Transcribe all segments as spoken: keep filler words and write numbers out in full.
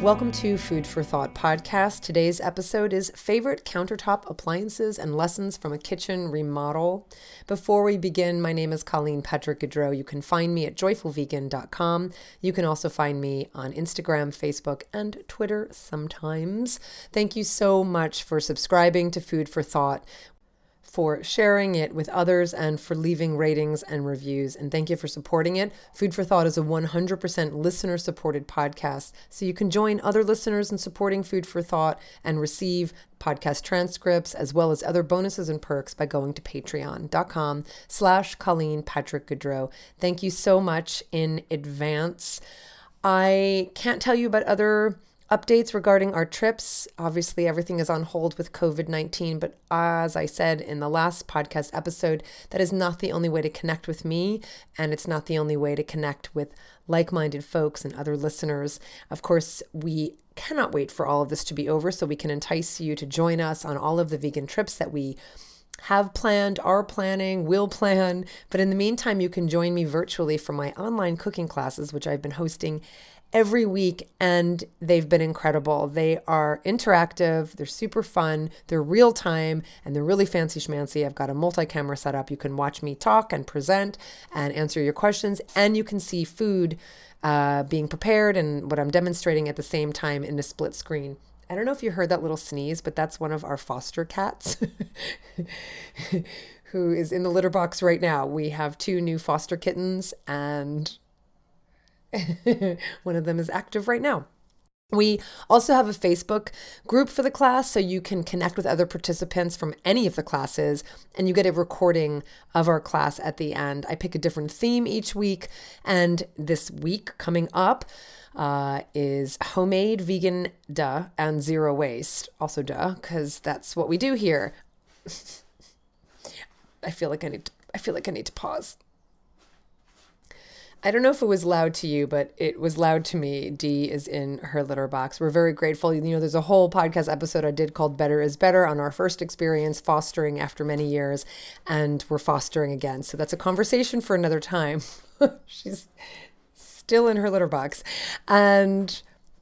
Welcome to Food for Thought podcast. Today's episode is favorite countertop appliances and lessons from a kitchen remodel. Before we begin, my name is Colleen Patrick Gaudreau. You can find me at joyful vegan dot com. You can also find me on Instagram, Facebook, and Twitter sometimes. Thank you so much for subscribing to Food for Thought, for sharing it with others, and for leaving ratings and reviews. And thank you for supporting it. Food for Thought is a one hundred percent listener-supported podcast, so you can join other listeners in supporting Food for Thought and receive podcast transcripts as well as other bonuses and perks by going to patreon dot com slash Colleen Patrick Gaudreau. Thank you so much in advance. I can't tell you about other updates regarding our trips. Obviously, everything is on hold with covid nineteen, but as I said in the last podcast episode, that is not the only way to connect with me, and it's not the only way to connect with like-minded folks and other listeners. Of course, we cannot wait for all of this to be over so we can entice you to join us on all of the vegan trips that we have planned, are planning, will plan. But in the meantime, you can join me virtually for my online cooking classes, which I've been hosting every week, and they've been incredible. They are interactive, they're super fun, they're real time, and they're really fancy schmancy. I've got a multi-camera setup. You can watch me talk and present and answer your questions, and you can see food uh, being prepared and what I'm demonstrating at the same time in a split screen. I don't know if you heard that little sneeze, but that's one of our foster cats who is in the litter box right now. We have two new foster kittens, and one of them is active right now. We also have a Facebook group for the class, so you can connect with other participants from any of the classes, and you get a recording of our class at the end. I pick a different theme each week, and this week coming up uh, is homemade, vegan, duh, and zero waste. Also duh, because that's what we do here. I feel like I need to, I feel like I need to pause. I don't know if it was loud to you, but it was loud to me. Dee is in her litter box. We're very grateful. You know, there's a whole podcast episode I did called Better is Better on our first experience fostering after many years, and we're fostering again. So that's a conversation for another time. She's still in her litter box, and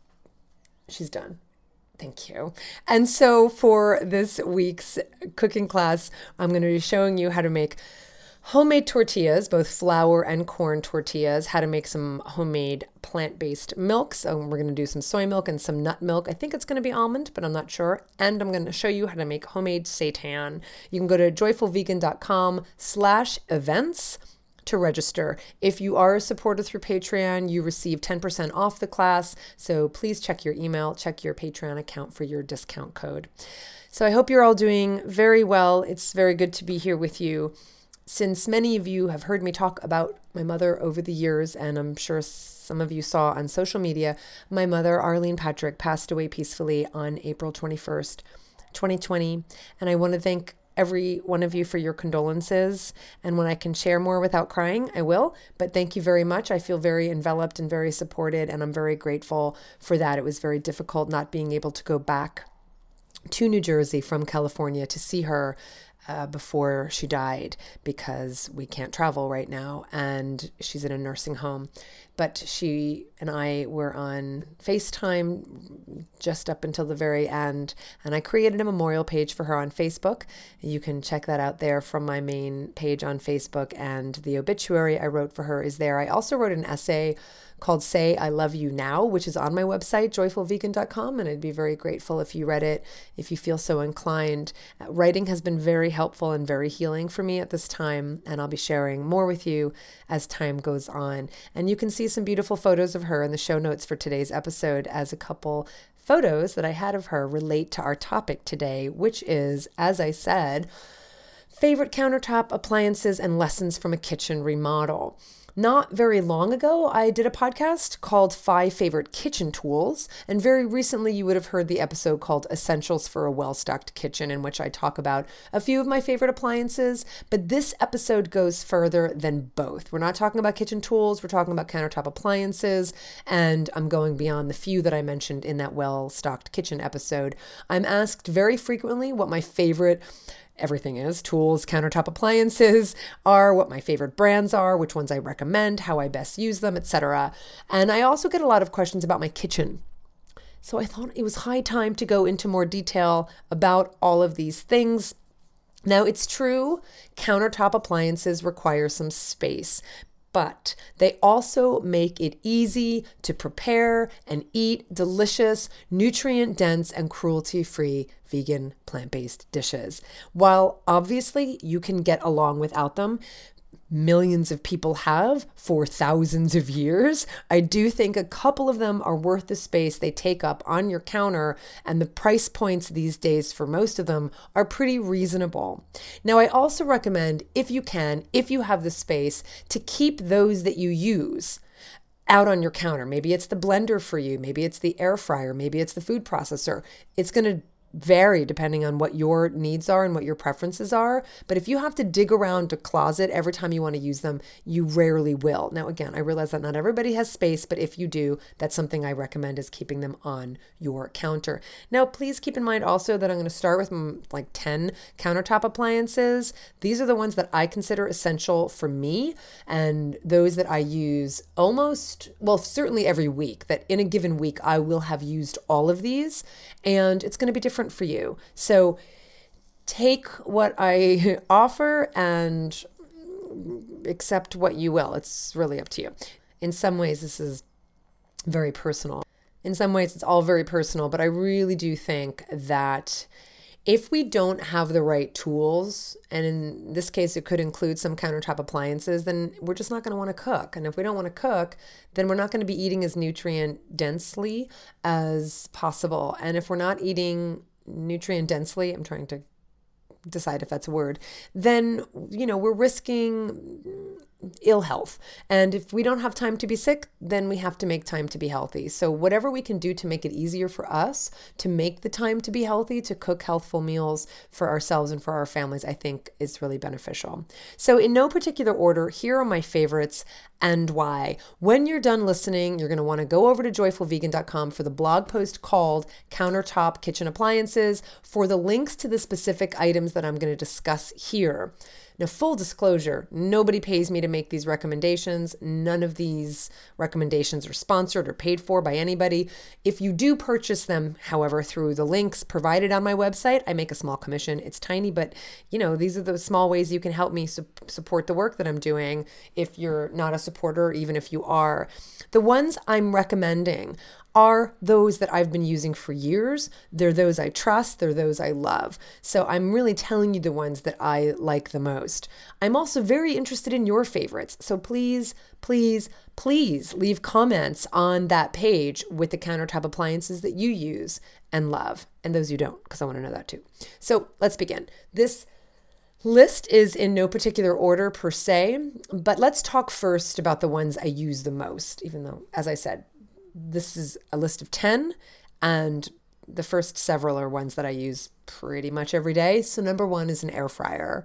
she's done. Thank you. And so for this week's cooking class, I'm going to be showing you how to make homemade tortillas, both flour and corn tortillas, how to make some homemade plant-based milk. So we're going to do some soy milk and some nut milk. I think it's going to be almond, but I'm not sure. And I'm going to show you how to make homemade seitan. You can go to joyful vegan dot com slash events to register. If you are a supporter through Patreon, you receive ten percent off the class. So please check your email, check your Patreon account for your discount code. So I hope you're all doing very well. It's very good to be here with you. Since many of you have heard me talk about my mother over the years, and I'm sure some of you saw on social media, my mother, Arlene Patrick, passed away peacefully on April twenty-first, twenty twenty. And I want to thank every one of you for your condolences. And when I can share more without crying, I will. But thank you very much. I feel very enveloped and very supported, and I'm very grateful for that. It was very difficult not being able to go back to New Jersey from California to see her Uh, before she died, because we can't travel right now and she's in a nursing home. But she and I were on FaceTime just up until the very end, and I created a memorial page for her on Facebook. You can check that out there from my main page on Facebook, and the obituary I wrote for her is there. I also wrote an essay called Say I Love You Now, which is on my website, joyful vegan dot com, and I'd be very grateful if you read it, if you feel so inclined. Uh, writing has been very helpful and very healing for me at this time, and I'll be sharing more with you as time goes on. And you can see some beautiful photos of her in the show notes for today's episode, as a couple photos that I had of her relate to our topic today, which is, as I said, favorite countertop appliances and lessons from a kitchen remodel. Not very long ago, I did a podcast called Five Favorite Kitchen Tools, and very recently you would have heard the episode called Essentials for a Well-Stocked Kitchen, in which I talk about a few of my favorite appliances, but this episode goes further than both. We're not talking about kitchen tools, we're talking about countertop appliances, and I'm going beyond the few that I mentioned in that well-stocked kitchen episode. I'm asked very frequently what my favorite everything is, tools, countertop appliances are, what my favorite brands are, which ones I recommend, how I best use them, et cetera. And I also get a lot of questions about my kitchen. So I thought it was high time to go into more detail about all of these things. Now, it's true, countertop appliances require some space, but they also make it easy to prepare and eat delicious, nutrient-dense, and cruelty-free vegan plant-based dishes. While obviously you can get along without them, millions of people have for thousands of years, I do think a couple of them are worth the space they take up on your counter, and the price points these days for most of them are pretty reasonable. Now, I also recommend, if you can, if you have the space, to keep those that you use out on your counter. Maybe it's the blender for you, maybe it's the air fryer, maybe it's the food processor. It's going to vary depending on what your needs are and what your preferences are. But if you have to dig around a closet every time you want to use them, you rarely will. Now, again, I realize that not everybody has space, but if you do, that's something I recommend, is keeping them on your counter. Now, please keep in mind also that I'm going to start with mm, like ten countertop appliances. These are the ones that I consider essential for me, and those that I use almost, well, certainly every week, that in a given week, I will have used all of these, and it's going to be different for you. So take what I offer and accept what you will. It's really up to you. In some ways, this is very personal. In some ways, it's all very personal, but I really do think that if we don't have the right tools, and in this case, it could include some countertop appliances, then we're just not going to want to cook. And if we don't want to cook, then we're not going to be eating as nutrient densely as possible. And if we're not eating nutrient densely, I'm trying to decide if that's a word, then, you know, we're risking ill health. And if we don't have time to be sick, then we have to make time to be healthy. So whatever we can do to make it easier for us to make the time to be healthy, to cook healthful meals for ourselves and for our families, I think is really beneficial. So in no particular order, here are my favorites and why. When you're done listening, you're going to want to go over to joyful vegan dot com for the blog post called Countertop Kitchen Appliances for the links to the specific items that I'm going to discuss here. Now, full disclosure, nobody pays me to make these recommendations. None of these recommendations are sponsored or paid for by anybody. If you do purchase them, however, through the links provided on my website, I make a small commission. It's tiny, but you know, these are the small ways you can help me su- support the work that I'm doing if you're not a supporter, or even if you are. The ones I'm recommending are those that I've been using for years. They're those I trust. They're those I love. So I'm really telling you the ones that I like the most. I'm also very interested in your favorites. So please, please, please leave comments on that page with the countertop appliances that you use and love, and those you don't, because I want to know that too. So let's begin. This list is in no particular order per se, but let's talk first about the ones I use the most, even though, as I said, this is a list of ten, and the first several are ones that I use pretty much every day. So number one is an air fryer.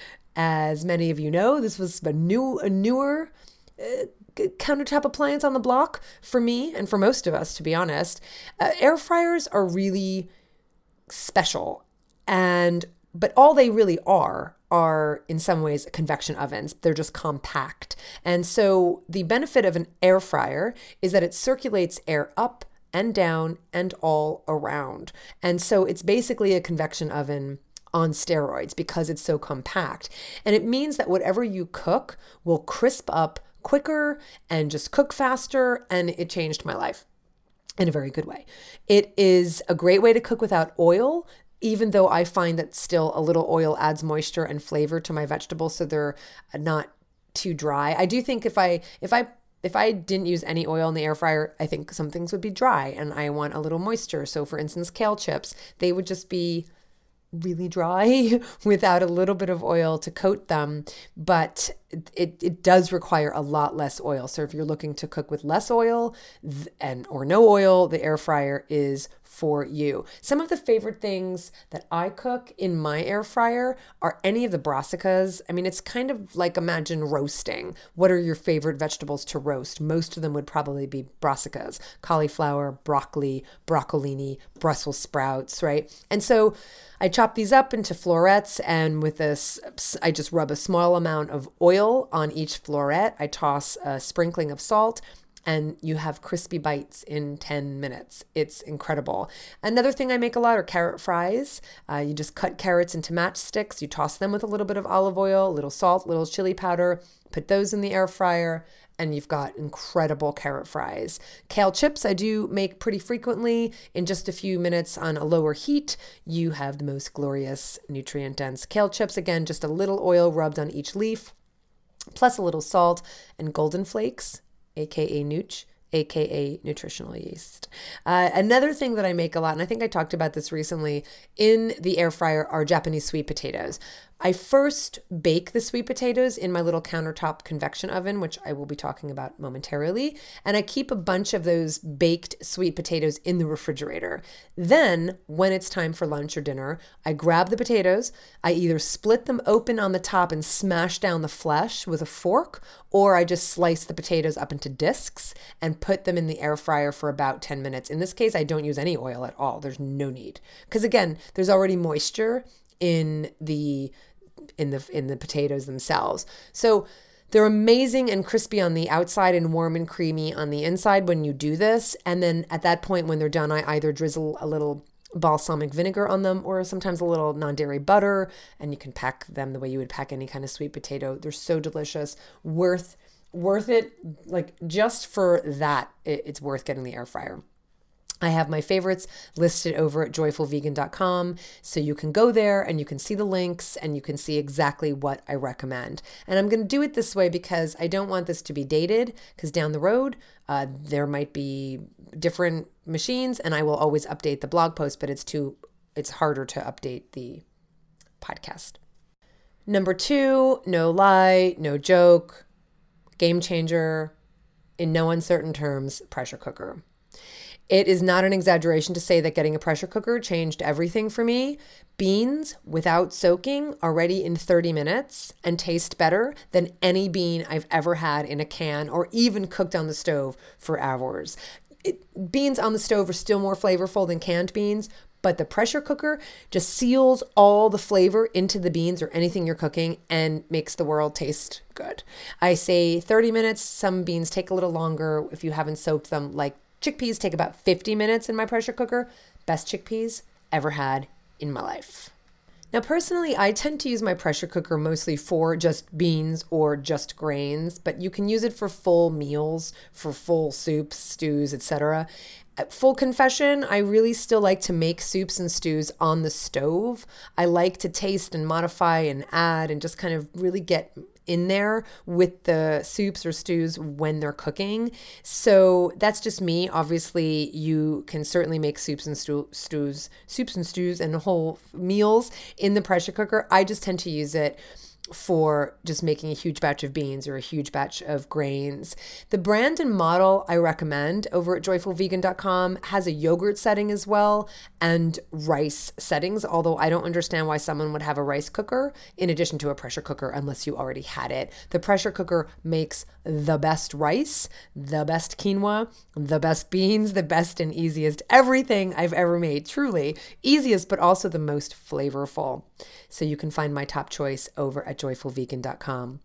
As many of you know, this was a new, a newer uh, countertop appliance on the block for me and for most of us, to be honest. Uh, air fryers are really special, and but all they really are are in some ways convection ovens. They're just compact. And so the benefit of an air fryer is that it circulates air up and down and all around. And so it's basically a convection oven on steroids because it's so compact. And it means that whatever you cook will crisp up quicker and just cook faster. And it changed my life in a very good way. It is a great way to cook without oil, even though I find that still a little oil adds moisture and flavor to my vegetables, so they're not too dry. I do think if I if I if I didn't use any oil in the air fryer, I think some things would be dry, and I want a little moisture. So for instance, kale chips, they would just be really dry without a little bit of oil to coat them, but it, it does require a lot less oil. So if you're looking to cook with less oil and or no oil, the air fryer is for you. Some of the favorite things that I cook in my air fryer are any of the brassicas. I mean, it's kind of like, imagine roasting. What are your favorite vegetables to roast? Most of them would probably be brassicas: cauliflower, broccoli, broccolini, Brussels sprouts, right? And so I chop these up into florets, and with this, I just rub a small amount of oil on each floret. I toss a sprinkling of salt, and you have crispy bites in ten minutes. It's incredible. Another thing I make a lot are carrot fries. Uh, you just cut carrots into matchsticks. You toss them with a little bit of olive oil, a little salt, a little chili powder, put those in the air fryer, and you've got incredible carrot fries. Kale chips I do make pretty frequently. In just a few minutes on a lower heat, you have the most glorious nutrient-dense kale chips. Again, just a little oil rubbed on each leaf, plus a little salt and golden flakes, aka nooch, aka nutritional yeast. Uh, another thing that I make a lot, and I think I talked about this recently, in the air fryer are Japanese sweet potatoes. I first bake the sweet potatoes in my little countertop convection oven, which I will be talking about momentarily. And I keep a bunch of those baked sweet potatoes in the refrigerator. Then, when it's time for lunch or dinner, I grab the potatoes. I either split them open on the top and smash down the flesh with a fork, or I just slice the potatoes up into discs and put them in the air fryer for about ten minutes. In this case, I don't use any oil at all. There's no need. Because again, there's already moisture in the in the in the potatoes themselves. So they're amazing and crispy on the outside and warm and creamy on the inside when you do this. And then at that point, when they're done, I either drizzle a little balsamic vinegar on them or sometimes a little non-dairy butter, and you can pack them the way you would pack any kind of sweet potato. They're so delicious. Worth worth it. Like just for that, it, it's worth getting the air fryer. I have my favorites listed over at joyful vegan dot com, so you can go there and you can see the links and you can see exactly what I recommend. And I'm going to do it this way because I don't want this to be dated, because down the road uh, there might be different machines and I will always update the blog post, but it's too it's harder to update the podcast. Number two, no lie, no joke, game changer, in no uncertain terms, pressure cooker. It is not an exaggeration to say that getting a pressure cooker changed everything for me. Beans without soaking are ready in thirty minutes and taste better than any bean I've ever had in a can or even cooked on the stove for hours. It, beans on the stove are still more flavorful than canned beans, but the pressure cooker just seals all the flavor into the beans or anything you're cooking and makes the world taste good. I say thirty minutes. Some beans take a little longer if you haven't soaked them, like chickpeas take about fifty minutes in my pressure cooker. Best chickpeas ever had in my life. Now, personally, I tend to use my pressure cooker mostly for just beans or just grains, but you can use it for full meals, for full soups, stews, et cetera. Full confession, I really still like to make soups and stews on the stove. I like to taste and modify and add and just kind of really get in there with the soups or stews when they're cooking. So that's just me. Obviously, you can certainly make soups and stew, stews, soups and stews and whole meals in the pressure cooker. I just tend to use it for just making a huge batch of beans or a huge batch of grains. The brand and model I recommend over at joyful vegan dot com has a yogurt setting as well and rice settings, although I don't understand why someone would have a rice cooker in addition to a pressure cooker unless you already had it. The pressure cooker makes the best rice, the best quinoa, the best beans, the best and easiest everything I've ever made. Truly easiest, but also the most flavorful. So you can find my top choice over at joyful vegan dot com.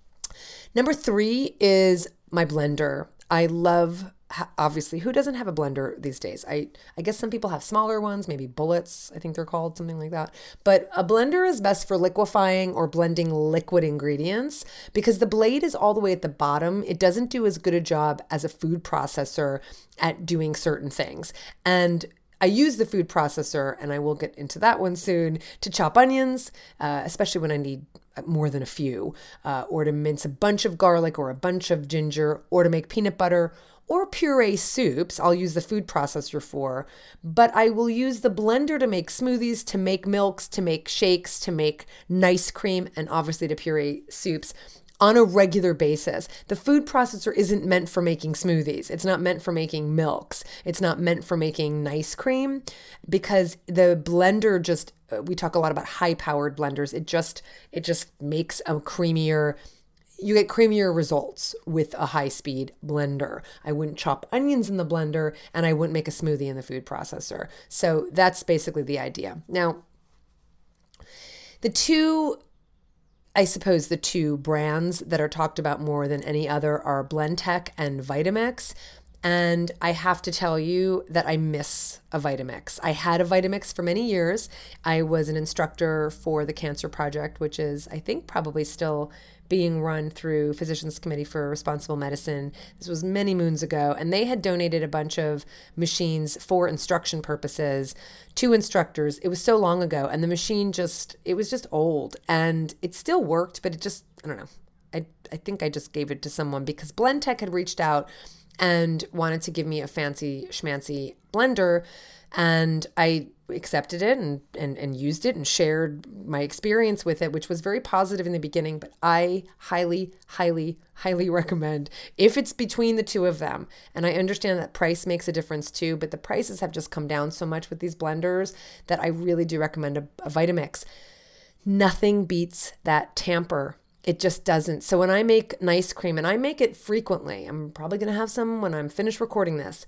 Number three is my blender. I love, obviously, who doesn't have a blender these days? I, I guess some people have smaller ones, maybe bullets, I think they're called, something like that. But a blender is best for liquefying or blending liquid ingredients because the blade is all the way at the bottom. It doesn't do as good a job as a food processor at doing certain things. And I use the food processor, and I will get into that one soon, to chop onions, uh, especially when I need more than a few, uh, or to mince a bunch of garlic or a bunch of ginger, or to make peanut butter or puree soups. I'll use the food processor for, but I will use the blender to make smoothies, to make milks, to make shakes, to make nice cream, and obviously to puree soups on a regular basis. The food processor isn't meant for making smoothies. It's not meant for making milks. It's not meant for making nice cream because the blender just, we talk a lot about high powered blenders. It just, it just makes a creamier, you get creamier results with a high speed blender. I wouldn't chop onions in the blender and I wouldn't make a smoothie in the food processor. So that's basically the idea. Now, the two I suppose the two brands that are talked about more than any other are Blendtec and Vitamix. And I have to tell you that I miss a Vitamix. I had a Vitamix for many years. I was an instructor for the Cancer Project, which is, I think, probably still being run through Physicians Committee for Responsible Medicine. This was many moons ago, and they had donated a bunch of machines for instruction purposes to instructors. It was so long ago, and the machine just, it was just old, and it still worked, but it just, I don't know. I, I think I just gave it to someone because Blendtec had reached out and wanted to give me a fancy schmancy blender, and I accepted it and, and, and used it and shared my experience with it, which was very positive in the beginning. But I highly, highly, highly recommend, if it's between the two of them, and I understand that price makes a difference too, but the prices have just come down so much with these blenders that I really do recommend a, a Vitamix. Nothing beats that tamper. It just doesn't. So when I make nice cream, and I make it frequently, I'm probably going to have some when I'm finished recording this,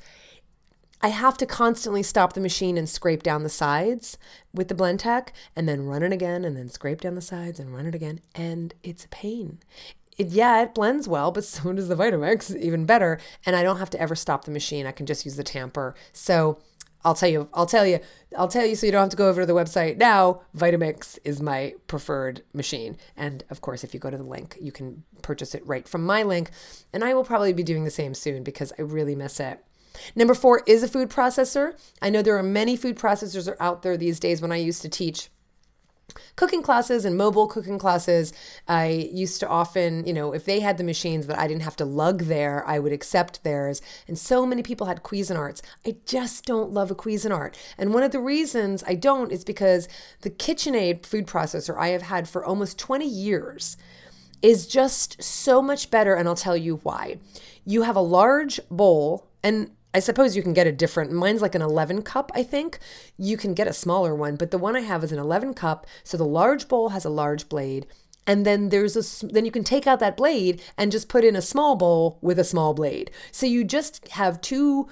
I have to constantly stop the machine and scrape down the sides with the Blendtec, and then run it again, and then scrape down the sides and run it again. And it's a pain. It, yeah, it blends well, but so does the Vitamix, even better. And I don't have to ever stop the machine. I can just use the tamper. So I'll tell you, I'll tell you, I'll tell you so you don't have to go over to the website now. Vitamix is my preferred machine. And of course, if you go to the link, you can purchase it right from my link. And I will probably be doing the same soon because I really miss it. Number four is a food processor. I know there are many food processors are out there these days. When I used to teach cooking classes and mobile cooking classes, I used to often, you know, if they had the machines that I didn't have to lug there, I would accept theirs. And so many people had Cuisinarts. I just don't love a Cuisinart. And one of the reasons I don't is because the KitchenAid food processor I have had for almost twenty years is just so much better. And I'll tell you why. You have a large bowl, and I suppose you can get a different, mine's like an eleven cup, I think. You can get a smaller one, but the one I have is an eleven cup. So the large bowl has a large blade. And then there's a, then you can take out that blade and just put in a small bowl with a small blade. So you just have two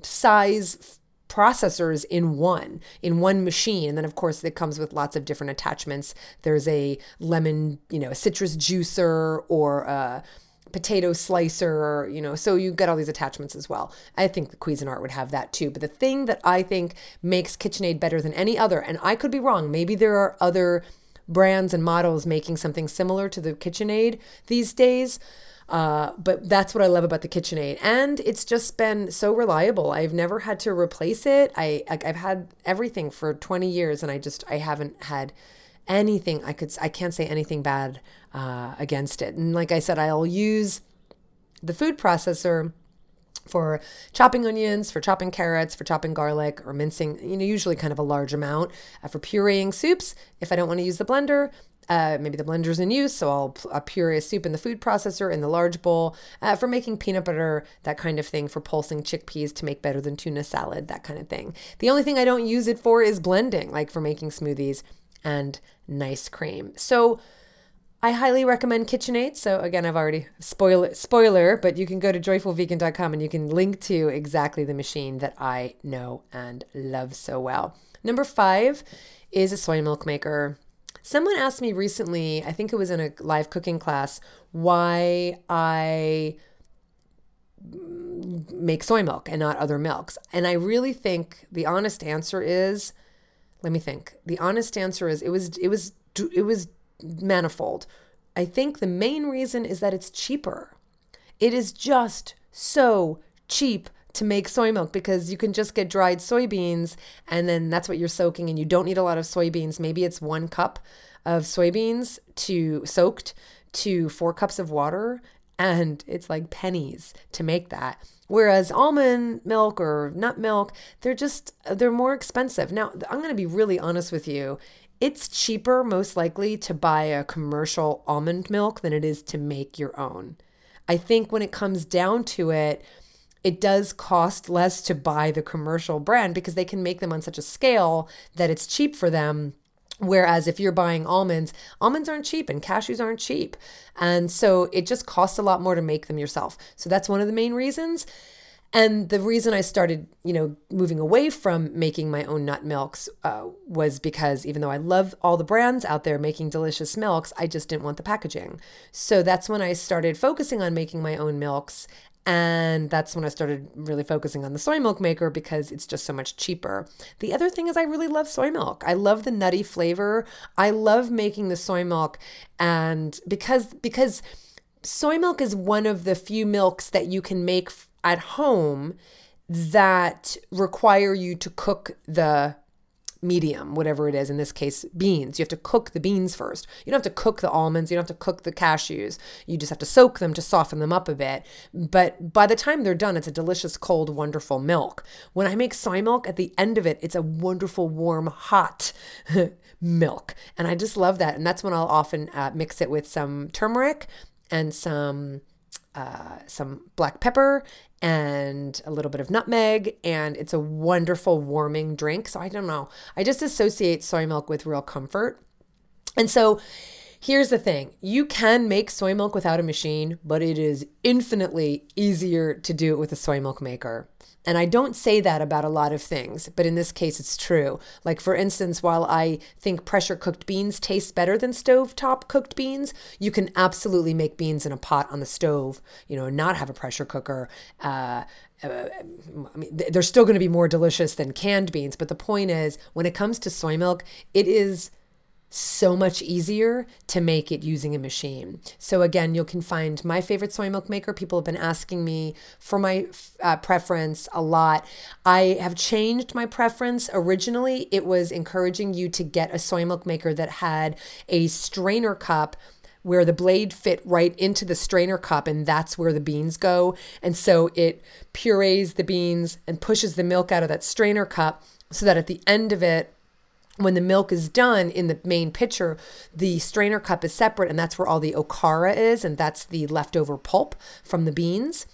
size processors in one, in one machine. And then of course it comes with lots of different attachments. There's a lemon, you know, a citrus juicer, or a potato slicer, you know, so you get all these attachments as well. I think the Cuisinart would have that too. But the thing that I think makes KitchenAid better than any other, and I could be wrong, maybe there are other brands and models making something similar to the KitchenAid these days, uh, but that's what I love about the KitchenAid. And it's just been so reliable. I've never had to replace it. I, I've had everything for twenty years, and I just, I haven't had anything I could, I can't say anything bad uh, against it. And like I said, I'll use the food processor for chopping onions, for chopping carrots, for chopping garlic, or mincing, you know, usually kind of a large amount, uh, for pureeing soups. If I don't want to use the blender, uh, maybe the blender's in use, so I'll, I'll puree a soup in the food processor in the large bowl, uh, for making peanut butter, that kind of thing, for pulsing chickpeas to make better than tuna salad, that kind of thing. The only thing I don't use it for is blending, like for making smoothies and nice cream. So I highly recommend KitchenAid. So again, I've already spoiler spoiler, but you can go to joyful vegan dot com and you can link to exactly the machine that I know and love so well. Number five is a soy milk maker. Someone asked me recently, I think it was in a live cooking class, why I make soy milk and not other milks. And I really think the honest answer is, let me think. The honest answer is it was it was it was manifold. I think the main reason is that it's cheaper. It is just so cheap to make soy milk because you can just get dried soybeans, and then that's what you're soaking, and you don't need a lot of soybeans. Maybe it's one cup of soybeans to soaked to four cups of water, and it's like pennies to make that. Whereas almond milk or nut milk, they're just, they're more expensive. Now, I'm going to be really honest with you. It's cheaper, most likely, to buy a commercial almond milk than it is to make your own. I think when it comes down to it, it does cost less to buy the commercial brand because they can make them on such a scale that it's cheap for them. Whereas if you're buying almonds, almonds aren't cheap and cashews aren't cheap. And so it just costs a lot more to make them yourself. So that's one of the main reasons. And the reason I started, you know, moving away from making my own nut milks uh, was because even though I love all the brands out there making delicious milks, I just didn't want the packaging. So that's when I started focusing on making my own milks. And that's when I started really focusing on the soy milk maker because it's just so much cheaper. The other thing is I really love soy milk. I love the nutty flavor. I love making the soy milk. And because, because soy milk is one of the few milks that you can make at home that require you to cook the medium, whatever it is, in this case, beans. You have to cook the beans first. You don't have to cook the almonds. You don't have to cook the cashews. You just have to soak them to soften them up a bit. But by the time they're done, it's a delicious, cold, wonderful milk. When I make soy milk, at the end of it, it's a wonderful, warm, hot milk. And I just love that. And that's when I'll often uh, mix it with some turmeric and some uh, some black pepper and a little bit of nutmeg, and it's a wonderful warming drink. So I don't know. I just associate soy milk with real comfort. And so here's the thing. You can make soy milk without a machine, but it is infinitely easier to do it with a soy milk maker. And I don't say that about a lot of things, but in this case, it's true. Like, for instance, while I think pressure cooked beans taste better than stovetop cooked beans, you can absolutely make beans in a pot on the stove, you know, not have a pressure cooker. Uh, uh, I mean, they're still going to be more delicious than canned beans. But the point is, when it comes to soy milk, it is so much easier to make it using a machine. So again, you can find my favorite soy milk maker. People have been asking me for my uh, preference a lot. I have changed my preference. Originally, it was encouraging you to get a soy milk maker that had a strainer cup where the blade fit right into the strainer cup, and that's where the beans go. And so it purees the beans and pushes the milk out of that strainer cup so that at the end of it, when the milk is done in the main pitcher, the strainer cup is separate, and that's where all the okara is, and that's the leftover pulp from the beans.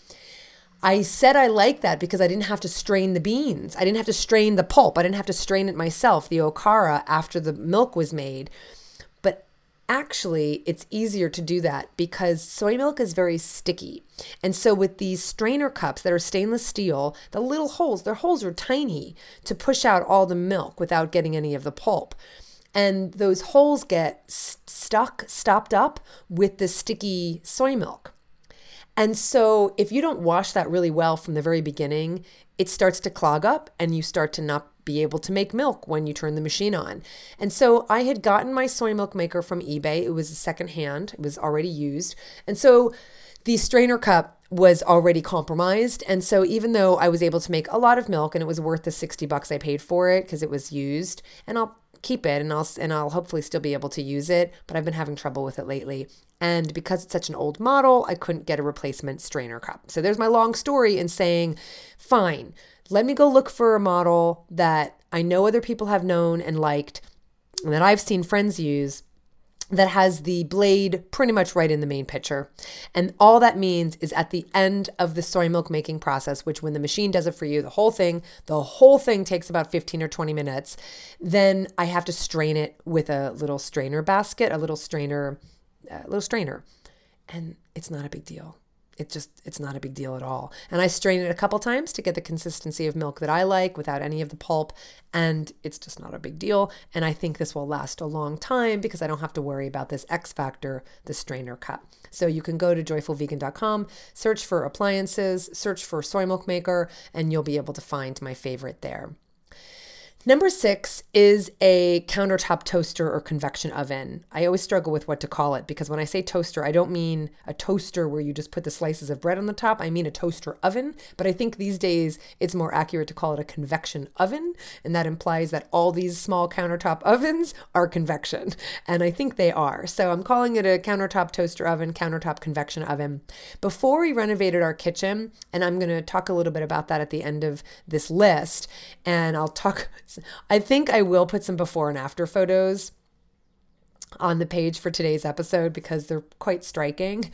I said I like that because I didn't have to strain the beans. I didn't have to strain the pulp. I didn't have to strain it myself, the okara, after the milk was made. But actually, it's easier to do that because soy milk is very sticky. And so with these strainer cups that are stainless steel, the little holes, their holes are tiny to push out all the milk without getting any of the pulp. And those holes get st- stuck, stopped up with the sticky soy milk. And so if you don't wash that really well from the very beginning, it starts to clog up and you start to not be able to make milk when you turn the machine on. And so I had gotten my soy milk maker from eBay. It was a secondhand. It was already used. And so the strainer cup was already compromised. And so even though I was able to make a lot of milk and it was worth the sixty bucks I paid for it because it was used, and I'll keep it and I'll and I'll hopefully still be able to use it, but I've been having trouble with it lately. And because it's such an old model, I couldn't get a replacement strainer cup. So there's my long story in saying, fine, let me go look for a model that I know other people have known and liked, and that I've seen friends use, that has the blade pretty much right in the main pitcher. And all that means is at the end of the soy milk making process, which when the machine does it for you, the whole thing, the whole thing takes about fifteen or twenty minutes. Then I have to strain it with a little strainer basket, a little strainer, a little strainer. And it's not a big deal. It just, it's not a big deal at all. And I strain it a couple times to get the consistency of milk that I like without any of the pulp. And it's just not a big deal. And I think this will last a long time because I don't have to worry about this X factor, the strainer cup. So you can go to joyful vegan dot com, search for appliances, search for soy milk maker, and you'll be able to find my favorite there. Number six is a countertop toaster or convection oven. I always struggle with what to call it because when I say toaster, I don't mean a toaster where you just put the slices of bread on the top. I mean a toaster oven, but I think these days it's more accurate to call it a convection oven, and that implies that all these small countertop ovens are convection, and I think they are. So I'm calling it a countertop toaster oven, countertop convection oven. Before we renovated our kitchen, and I'm going to talk a little bit about that at the end of this list, and I'll talk... I think I will put some before and after photos on the page for today's episode because they're quite striking.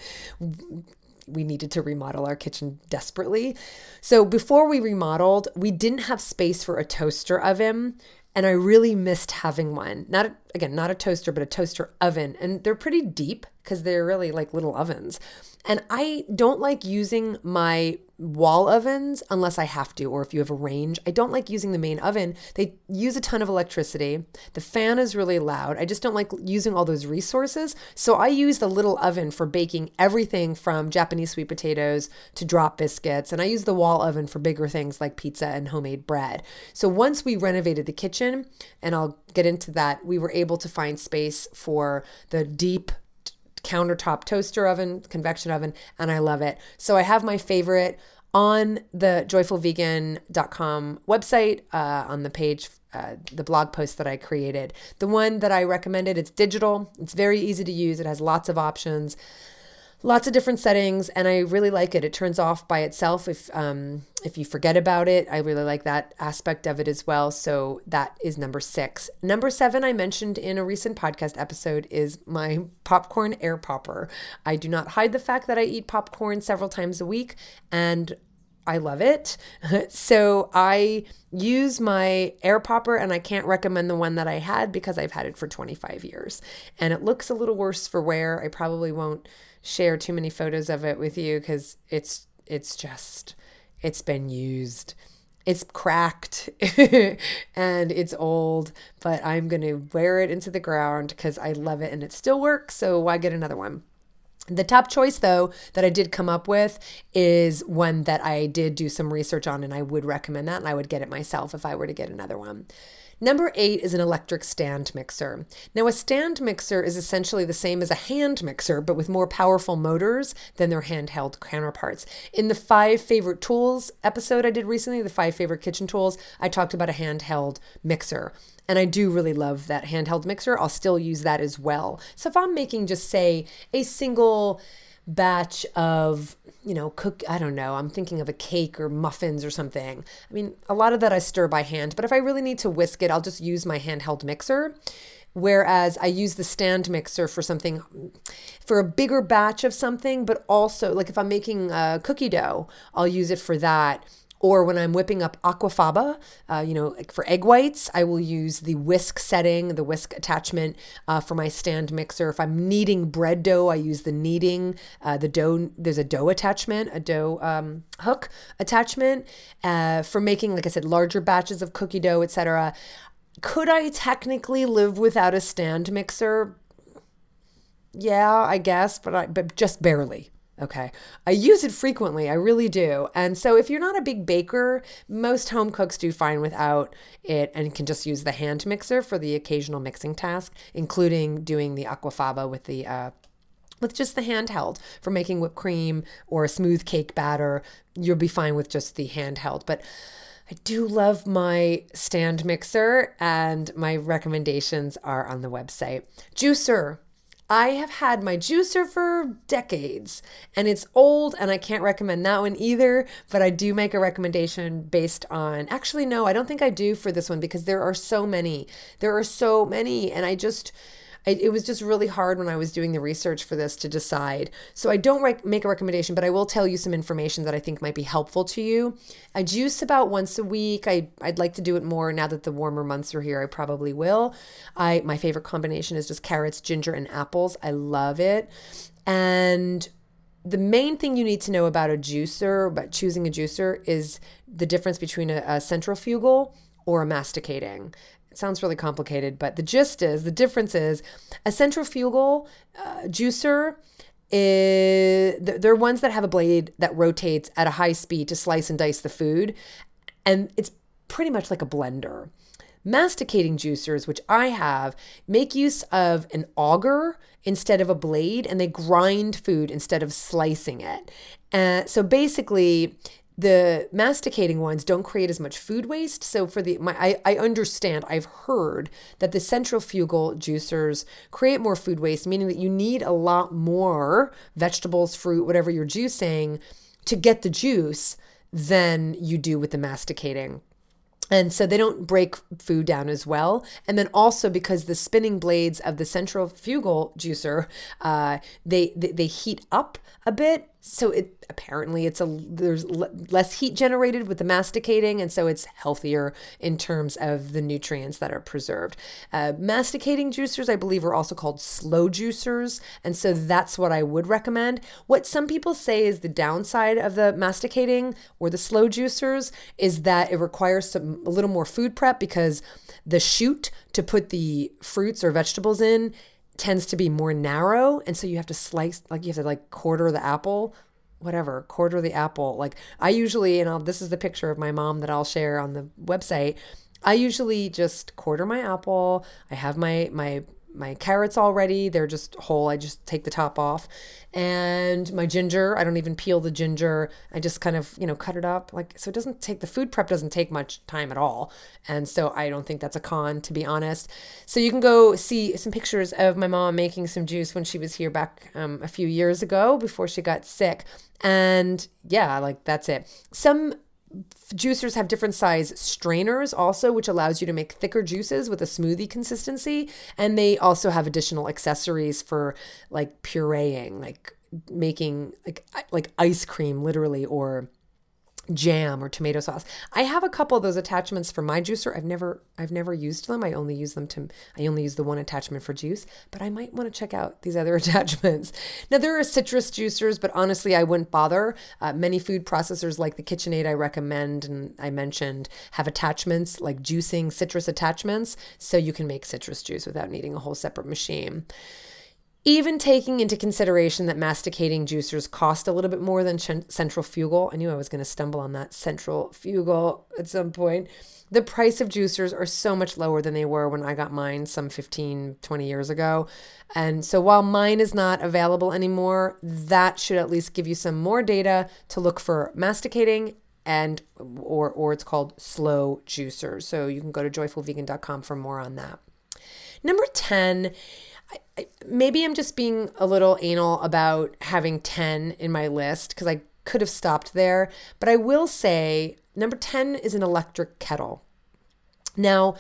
We needed to remodel our kitchen desperately. So before we remodeled, we didn't have space for a toaster oven, and I really missed having one. Not, a, again, not a toaster, but a toaster oven. And they're pretty deep because they're really like little ovens. And I don't like using my wall ovens unless I have to, or if you have a range. I don't like using the main oven. They use a ton of electricity. The fan is really loud. I just don't like using all those resources. So I use the little oven for baking everything from Japanese sweet potatoes to drop biscuits. And I use the wall oven for bigger things like pizza and homemade bread. So once we renovated the kitchen, and I'll get into that, we were able to find space for the deep countertop toaster oven, convection oven, and I love it. So I have my favorite on the joyful vegan dot com website, uh, on the page, uh, the blog post that I created. The one that I recommended, it's digital. It's very easy to use. It has lots of options, lots of different settings, and I really like it. It turns off by itself if um, if you forget about it. I really like that aspect of it as well. So that is number six. Number seven, I mentioned in a recent podcast episode, is my popcorn air popper. I do not hide the fact that I eat popcorn several times a week, and I love it. So I use my air popper, and I can't recommend the one that I had because I've had it for twenty-five years, and it looks a little worse for wear. I probably won't share too many photos of it with you because it's it's just it's been used. It's cracked and it's old, but I'm going to wear it into the ground because I love it and it still works. So why get another one? The top choice, though, that I did come up with is one that I did do some research on, and I would recommend that, and I would get it myself if I were to get another one. Number eight is an electric stand mixer. Now, a stand mixer is essentially the same as a hand mixer, but with more powerful motors than their handheld counterparts. In the five favorite tools episode I did recently, the five favorite kitchen tools, I talked about a handheld mixer. And I do really love that handheld mixer. I'll still use that as well. So if I'm making just, say, a single batch of, you know, cook, I don't know, I'm thinking of a cake or muffins or something. I mean, a lot of that I stir by hand, but if I really need to whisk it, I'll just use my handheld mixer. Whereas I use the stand mixer for something, for a bigger batch of something, but also like if I'm making a cookie dough, I'll use it for that. Or when I'm whipping up aquafaba, uh, you know, like for egg whites, I will use the whisk setting, the whisk attachment uh, for my stand mixer. If I'm kneading bread dough, I use the kneading, uh, the dough, there's a dough attachment, a dough um, hook attachment uh, for making, like I said, larger batches of cookie dough, et cetera. Could I technically live without a stand mixer? Yeah, I guess, but I, but just barely. Okay. I use it frequently. I really do. And so if you're not a big baker, most home cooks do fine without it and can just use the hand mixer for the occasional mixing task, including doing the aquafaba with the, uh, with just the handheld for making whipped cream or a smooth cake batter. You'll be fine with just the handheld. But I do love my stand mixer, and my recommendations are on the website. Juicer. I have had my juicer for decades, and it's old, and I can't recommend that one either, but I do make a recommendation based on, actually, no, I don't think I do for this one because there are so many. There are so many, and I just, I, it was just really hard when I was doing the research for this to decide. So I don't rec- make a recommendation, but I will tell you some information that I think might be helpful to you. I juice about once a week. I, I'd like to do it more now that the warmer months are here. I probably will. I my favorite combination is just carrots, ginger, and apples. I love it. And the main thing you need to know about a juicer, about choosing a juicer, is the difference between a, a centrifugal or a masticating. It sounds really complicated, but the gist is, the difference is a centrifugal uh, juicer is, they're ones that have a blade that rotates at a high speed to slice and dice the food. And it's pretty much like a blender. Masticating juicers, which I have, make use of an auger instead of a blade, and they grind food instead of slicing it. Uh, so basically, the masticating ones don't create as much food waste. So for the, my, I, I understand, I've heard that the centrifugal juicers create more food waste, meaning that you need a lot more vegetables, fruit, whatever you're juicing to get the juice than you do with the masticating. And so they don't break food down as well. And then also because the spinning blades of the centrifugal juicer, uh, they, they they heat up a bit. So it apparently it's a there's l- less heat generated with the masticating, and so it's healthier in terms of the nutrients that are preserved. Uh, masticating juicers, I believe, are also called slow juicers, and so that's what I would recommend. What some people say is the downside of the masticating or the slow juicers is that it requires some a little more food prep, because the chute to put the fruits or vegetables in tends to be more narrow, and so you have to slice, like you have to like quarter the apple, whatever, quarter the apple. Like I usually, and I'll, this is the picture of my mom that I'll share on the website. I usually just quarter my apple. I have my my my carrots all ready. They're just whole. I just take the top off. And my ginger, I don't even peel the ginger. I just kind of, you know, cut it up. Like, so it doesn't take, the food prep doesn't take much time at all. And so I don't think that's a con, to be honest. So you can go see some pictures of my mom making some juice when she was here back um, a few years ago before she got sick. And yeah, like that's it. Some juicers have different size strainers also, which allows you to make thicker juices with a smoothie consistency. And they also have additional accessories for like pureeing, like making like like ice cream literally, or jam or tomato sauce. I have a couple of those attachments for my juicer. I've never I've never used them. I only use them to I only use the one attachment for juice, but I might want to check out these other attachments. Now there are citrus juicers, but honestly I wouldn't bother. Uh, many food processors like the KitchenAid I recommend and I mentioned have attachments like juicing citrus attachments, so you can make citrus juice without needing a whole separate machine. Even taking into consideration that masticating juicers cost a little bit more than ch- centrifugal, I knew I was going to stumble on that centrifugal at some point. The price of juicers are so much lower than they were when I got mine some fifteen, twenty years ago. And so while mine is not available anymore, that should at least give you some more data to look for masticating and or or it's called slow juicers. So you can go to joyful vegan dot com for more on that. Number ten, I, maybe I'm just being a little anal about having ten in my list because I could have stopped there. But I will say number ten is an electric kettle. Now,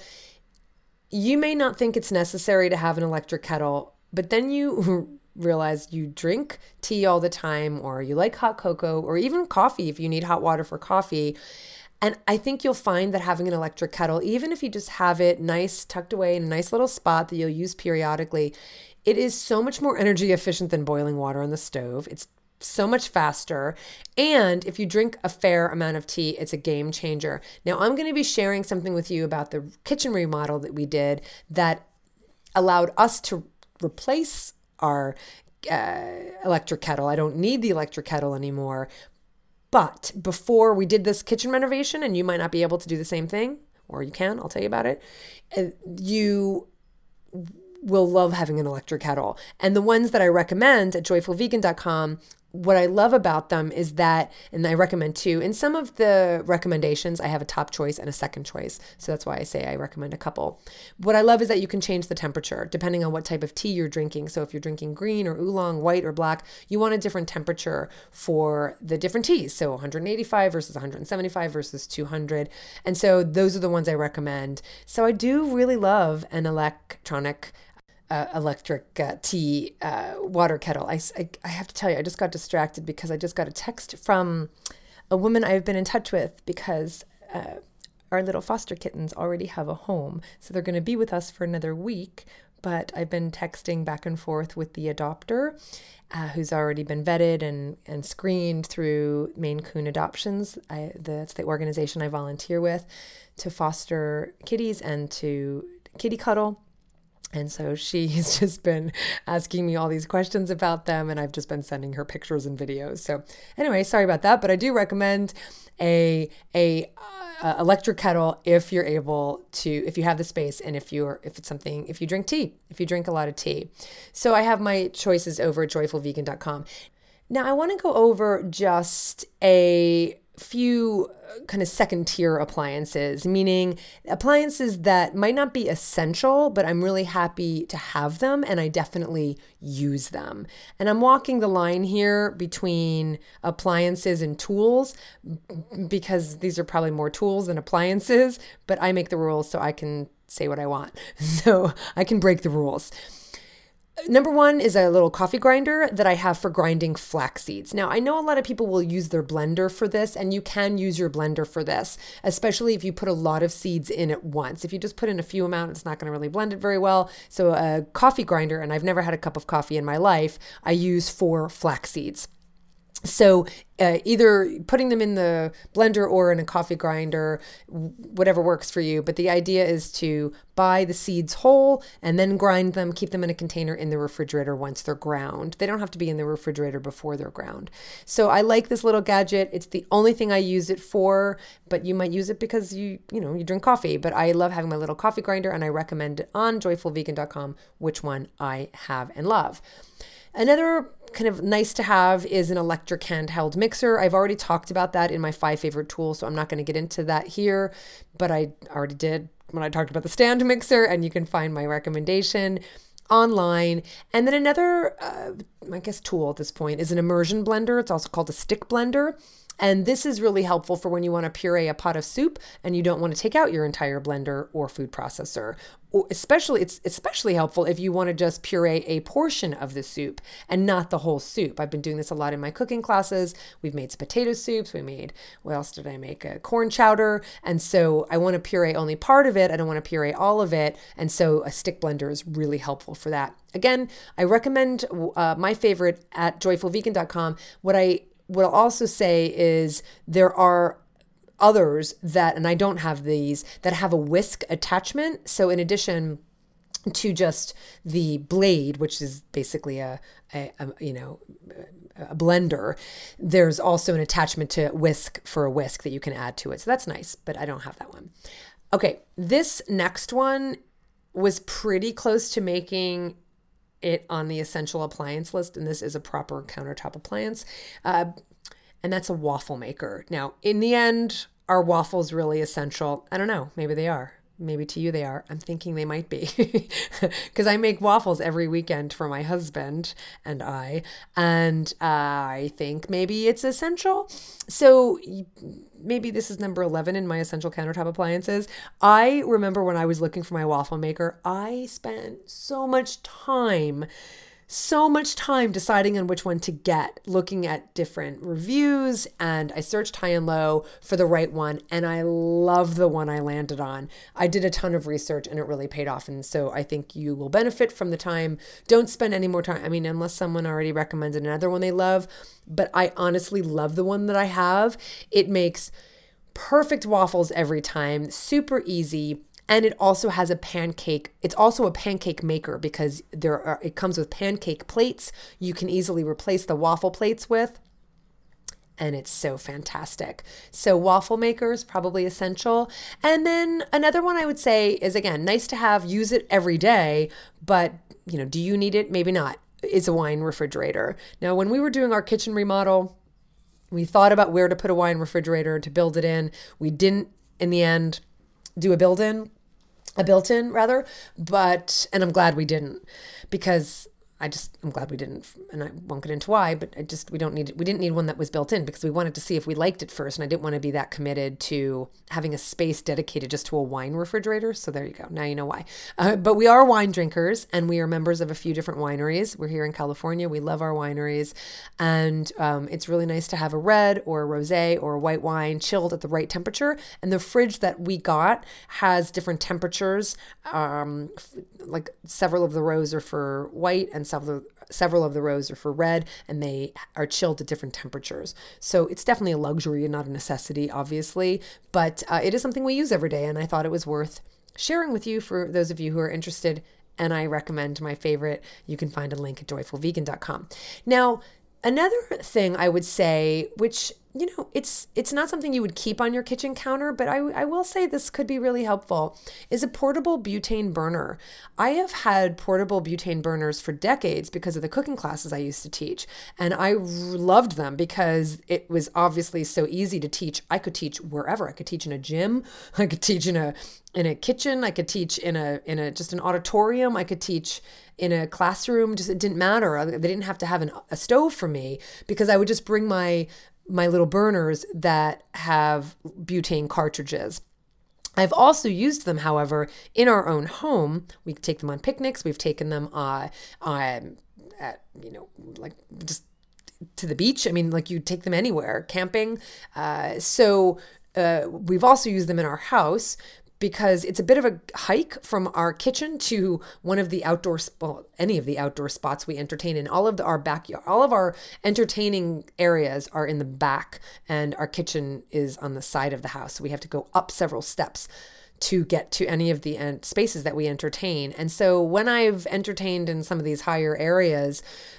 you may not think it's necessary to have an electric kettle, but then you realize you drink tea all the time, or you like hot cocoa, or even coffee if you need hot water for coffee. And I think you'll find that having an electric kettle, even if you just have it nice, tucked away in a nice little spot that you'll use periodically, it is so much more energy efficient than boiling water on the stove. It's so much faster. And if you drink a fair amount of tea, it's a game changer. Now, I'm going to be sharing something with you about the kitchen remodel that we did that allowed us to replace our uh, electric kettle. I don't need the electric kettle anymore. But before we did this kitchen renovation, and you might not be able to do the same thing, or you can, I'll tell you about it, you will love having an electric kettle. And the ones that I recommend at joyful vegan dot com, what I love about them is that, and I recommend too, in some of the recommendations, I have a top choice and a second choice. So that's why I say I recommend a couple. What I love is that you can change the temperature depending on what type of tea you're drinking. So if you're drinking green or oolong, white or black, you want a different temperature for the different teas. So one hundred eighty-five versus one hundred seventy-five versus two hundred. And so those are the ones I recommend. So I do really love an electronic Uh, electric uh, tea uh, water kettle. I, I, I have to tell you, I just got distracted because I just got a text from a woman I've been in touch with because uh, our little foster kittens already have a home. So they're going to be with us for another week. But I've been texting back and forth with the adopter uh, who's already been vetted and, and screened through Maine Coon Adoptions. I, that's the organization I volunteer with to foster kitties and to kitty cuddle. And so she's just been asking me all these questions about them, and I've just been sending her pictures and videos. So anyway, sorry about that, but I do recommend a a uh, electric kettle if you're able to, if you have the space, and if you're if it's something, if you drink tea, if you drink a lot of tea. So I have my choices over at joyful vegan dot com. Now I want to go over just a few kind of second tier appliances, meaning appliances that might not be essential, but I'm really happy to have them and I definitely use them. And I'm walking the line here between appliances and tools because these are probably more tools than appliances, but I make the rules so I can say what I want. So I can break the rules. Number one is a little coffee grinder that I have for grinding flax seeds. Now, I know a lot of people will use their blender for this, and you can use your blender for this, especially if you put a lot of seeds in at once. If you just put in a few amount, it's not going to really blend it very well. So a coffee grinder, and I've never had a cup of coffee in my life, I use for flax seeds. So uh, either putting them in the blender or in a coffee grinder, whatever works for you. But the idea is to buy the seeds whole and then grind them, keep them in a container in the refrigerator once they're ground. They don't have to be in the refrigerator before they're ground. So I like this little gadget. It's the only thing I use it for, but you might use it because you, you know, you drink coffee. But I love having my little coffee grinder, and I recommend it on joyful vegan dot com which one I have and love. Another kind of nice to have is an electric handheld mixer. I've already talked about that in my five favorite tools, so I'm not going to get into that here, but I already did when I talked about the stand mixer, and you can find my recommendation online. And then another, uh, I guess, tool at this point is an immersion blender. It's also called a stick blender. And this is really helpful for when you want to puree a pot of soup and you don't want to take out your entire blender or food processor. Or especially, it's especially helpful if you want to just puree a portion of the soup and not the whole soup. I've been doing this a lot in my cooking classes. We've made some potato soups. We made, what else did I make? A corn chowder. And so I want to puree only part of it. I don't want to puree all of it. And so a stick blender is really helpful for that. Again, I recommend uh, my favorite at joyful vegan dot com. What I What I'll also say is there are others that, and I don't have these, that have a whisk attachment. So in addition to just the blade, which is basically a, a, a you know, a blender, there's also an attachment to whisk for a whisk that you can add to it. So that's nice, but I don't have that one. Okay, this next one was pretty close to making it on the essential appliance list, and this is a proper countertop appliance, uh, and that's a waffle maker. Now, in the end, are waffles really essential? I don't know. Maybe they are. Maybe to you they are. I'm thinking they might be, because I make waffles every weekend for my husband and I, and uh, I think maybe it's essential. So maybe this is number eleven in my essential countertop appliances. I remember when I was looking for my waffle maker, I spent so much time so much time deciding on which one to get, looking at different reviews, and I searched high and low for the right one, and I love the one I landed on. I did a ton of research and it really paid off, and so I think you will benefit from the time. Don't spend any more time, I mean, unless someone already recommended another one they love, but I honestly love the one that I have. It makes perfect waffles every time, super easy. And it also has a pancake. It's also a pancake maker because there are, it comes with pancake plates you can easily replace the waffle plates with. And it's so fantastic. So waffle maker is probably essential. And then another one I would say is, again, nice to have, use it every day, but you know, do you need it? Maybe not. It's a wine refrigerator. Now, when we were doing our kitchen remodel, we thought about where to put a wine refrigerator to build it in. We didn't, in the end, do a built-in, a built-in rather, but, and I'm glad we didn't, because I just, I'm glad we didn't, and I won't get into why, but I just, we don't need, we didn't need one that was built in because we wanted to see if we liked it first. And I didn't want to be that committed to having a space dedicated just to a wine refrigerator. So there you go. Now you know why. Uh, but we are wine drinkers and we are members of a few different wineries. We're here in California. We love our wineries. And um, it's really nice to have a red or a rosé or a white wine chilled at the right temperature. And the fridge that we got has different temperatures. Um, like several of the rows are for white and several several of the rows are for red, and they are chilled at different temperatures. So it's definitely a luxury and not a necessity, obviously, but uh, it is something we use every day, and I thought it was worth sharing with you for those of you who are interested, and I recommend my favorite. You can find a link at joyful vegan dot com. Now, another thing I would say, which, you know, it's it's not something you would keep on your kitchen counter, but I, I will say this could be really helpful, is a portable butane burner. I have had portable butane burners for decades because of the cooking classes I used to teach, and I loved them because it was obviously so easy to teach. I could teach wherever. I could teach in a gym. I could teach in a in a kitchen. I could teach in a in a just an auditorium. I could teach in a classroom. Just, it didn't matter. They didn't have to have an, a stove for me because I would just bring my my little burners that have butane cartridges. I've also used them, however, in our own home. We take them on picnics. We've taken them uh, um, at, you know, like just to the beach. I mean, like you take them anywhere, camping. Uh, so uh, we've also used them in our house because it's a bit of a hike from our kitchen to one of the outdoor, well, any of the outdoor spots we entertain in. All of the, our backyard, all of our entertaining areas are in the back, and our kitchen is on the side of the house. So we have to go up several steps to get to any of the en- spaces that we entertain. And so when I've entertained in some of these higher areas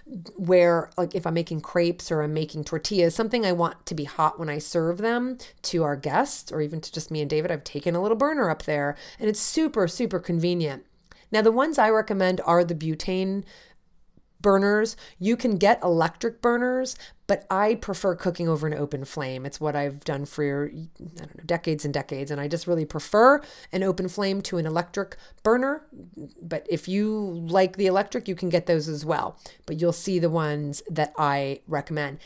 where, like if I'm making crepes or I'm making tortillas, something I want to be hot when I serve them to our guests or even to just me and David, I've taken a little burner up there, and it's super, super convenient. Now, the ones I recommend are the butane burners. You can get electric burners, but I prefer cooking over an open flame. It's what I've done for, I don't know, decades and decades. And I just really prefer an open flame to an electric burner. But if you like the electric, you can get those as well. But you'll see the ones that I recommend.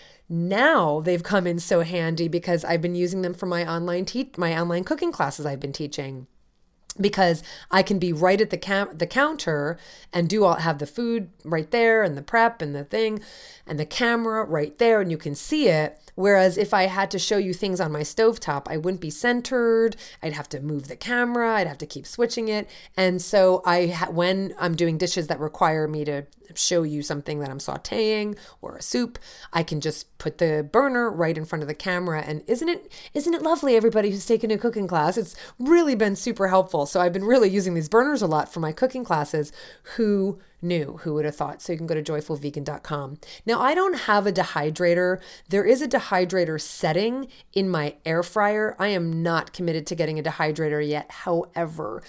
Now they've come in so handy because I've been using them for my online te- my online cooking classes I've been teaching. Because I can be right at the cam- the counter and do all have the food right there and the prep and the thing and the camera right there, and you can see it. Whereas if I had to show you things on my stovetop, I wouldn't be centered. I'd have to move the camera. I'd have to keep switching it. And so I, ha- when I'm doing dishes that require me to show you something that I'm sauteing or a soup, I can just put the burner right in front of the camera. And isn't it, isn't it lovely, everybody who's taken a cooking class? It's really been super helpful. So I've been really using these burners a lot for my cooking classes. Who knew? Who would have thought? So you can go to joyful vegan dot com. Now, I don't have a dehydrator. There is a dehydrator setting in my air fryer. I am not committed to getting a dehydrator yet. However,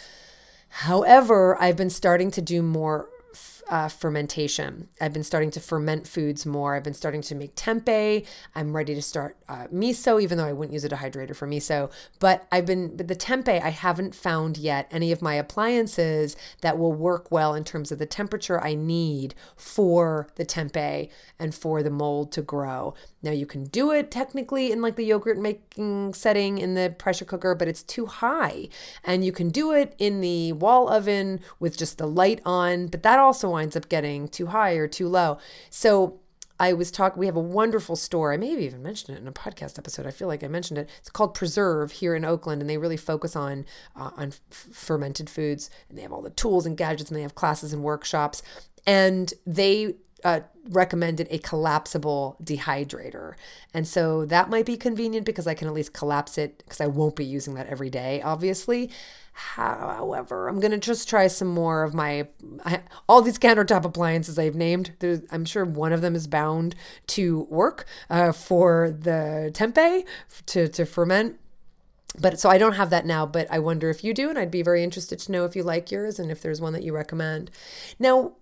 however, I've been starting to do more Uh, fermentation. I've been starting to ferment foods more. I've been starting to make tempeh. I'm ready to start uh, miso, even though I wouldn't use a dehydrator for miso. But I've been, but the tempeh, I haven't found yet any of my appliances that will work well in terms of the temperature I need for the tempeh and for the mold to grow. Now you can do it technically in like the yogurt making setting in the pressure cooker, but it's too high. And you can do it in the wall oven with just the light on, but that also winds up getting too high or too low. So I was talking, we have a wonderful store. I may have even mentioned it in a podcast episode. I feel like I mentioned it. It's called Preserve here in Oakland, and they really focus on, uh, on f- fermented foods, and they have all the tools and gadgets, and they have classes and workshops, and they Uh, recommended a collapsible dehydrator. And so that might be convenient because I can at least collapse it because I won't be using that every day, obviously. However, I'm going to just try some more of my, I, all these countertop appliances I've named. There's, I'm sure one of them is bound to work uh, for the tempeh to, to ferment. But so I don't have that now, but I wonder if you do. And I'd be very interested to know if you like yours and if there's one that you recommend. Now,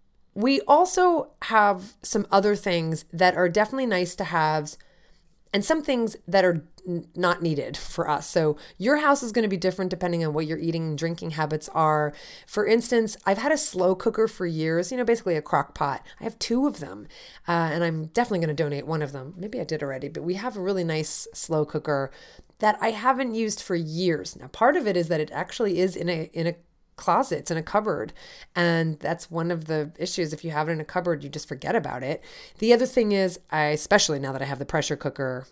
we also have some other things that are definitely nice to have and some things that are n- not needed for us. So your house is going to be different depending on what your eating and drinking habits are. For instance, I've had a slow cooker for years, you know, basically a crock pot. I have two of them, uh, and I'm definitely going to donate one of them. Maybe I did already, but we have a really nice slow cooker that I haven't used for years. Now, part of it is that it actually is in a in a closet, it's in a cupboard. And that's one of the issues. If you have it in a cupboard, you just forget about it. The other thing is, I, especially now that I have the pressure cooker,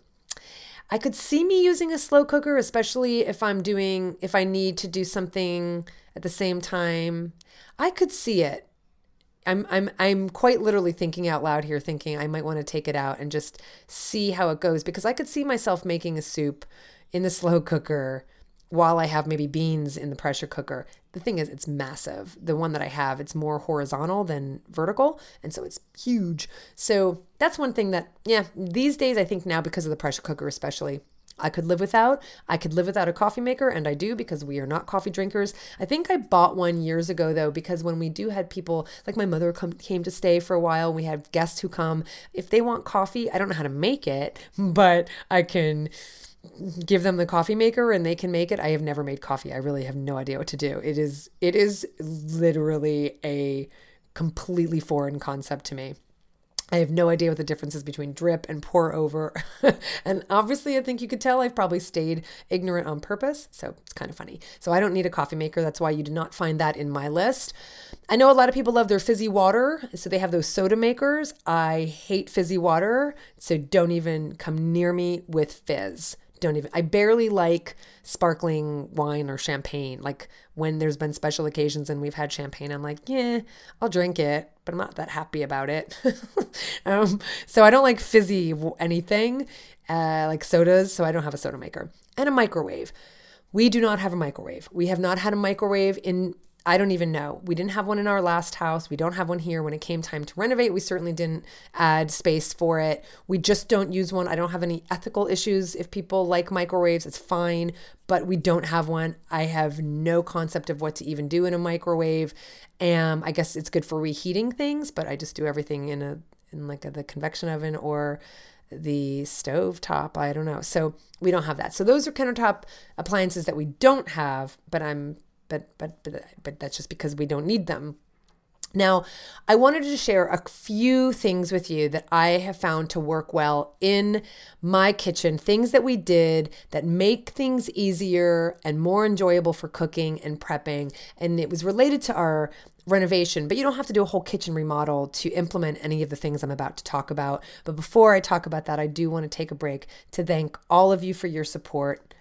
I could see me using a slow cooker, especially if I'm doing, if I need to do something at the same time. I could see it. I'm I'm I'm quite literally thinking out loud here, thinking I might want to take it out and just see how it goes, because I could see myself making a soup in the slow cooker while I have maybe beans in the pressure cooker. The thing is, it's massive. The one that I have, it's more horizontal than vertical, and so it's huge. So that's one thing that, yeah, these days I think now, because of the pressure cooker especially, I could live without. I could live without a coffee maker, and I do, because we are not coffee drinkers. I think I bought one years ago, though, because when we do had people, like my mother come, came to stay for a while, we had guests who come. If they want coffee, I don't know how to make it, but I can give them the coffee maker and they can make it. I have never made coffee. I really have no idea what to do. It is, it is literally a completely foreign concept to me. I have no idea what the difference is between drip and pour over. And obviously, I think you could tell I've probably stayed ignorant on purpose. So it's kind of funny. So I don't need a coffee maker. That's why you do not find that in my list. I know a lot of people love their fizzy water. So they have those soda makers. I hate fizzy water. So don't even come near me with fizz. Don't even, I barely like sparkling wine or champagne. Like when there's been special occasions and we've had champagne, I'm like, yeah, I'll drink it, but I'm not that happy about it. um, so I don't like fizzy anything, uh, like sodas. So I don't have a soda maker. And a microwave. We do not have a microwave. We have not had a microwave in, I don't even know. We didn't have one in our last house. We don't have one here. When it came time to renovate, we certainly didn't add space for it. We just don't use one. I don't have any ethical issues. If people like microwaves, it's fine, but we don't have one. I have no concept of what to even do in a microwave. And I guess it's good for reheating things, but I just do everything in a in like a, the convection oven or the stove top. I don't know. So we don't have that. So those are countertop appliances that we don't have, but I'm But, but but but that's just because we don't need them. Now, I wanted to share a few things with you that I have found to work well in my kitchen, things that we did that make things easier and more enjoyable for cooking and prepping. And it was related to our renovation, but you don't have to do a whole kitchen remodel to implement any of the things I'm about to talk about. But before I talk about that, I do want to take a break to thank all of you for your support,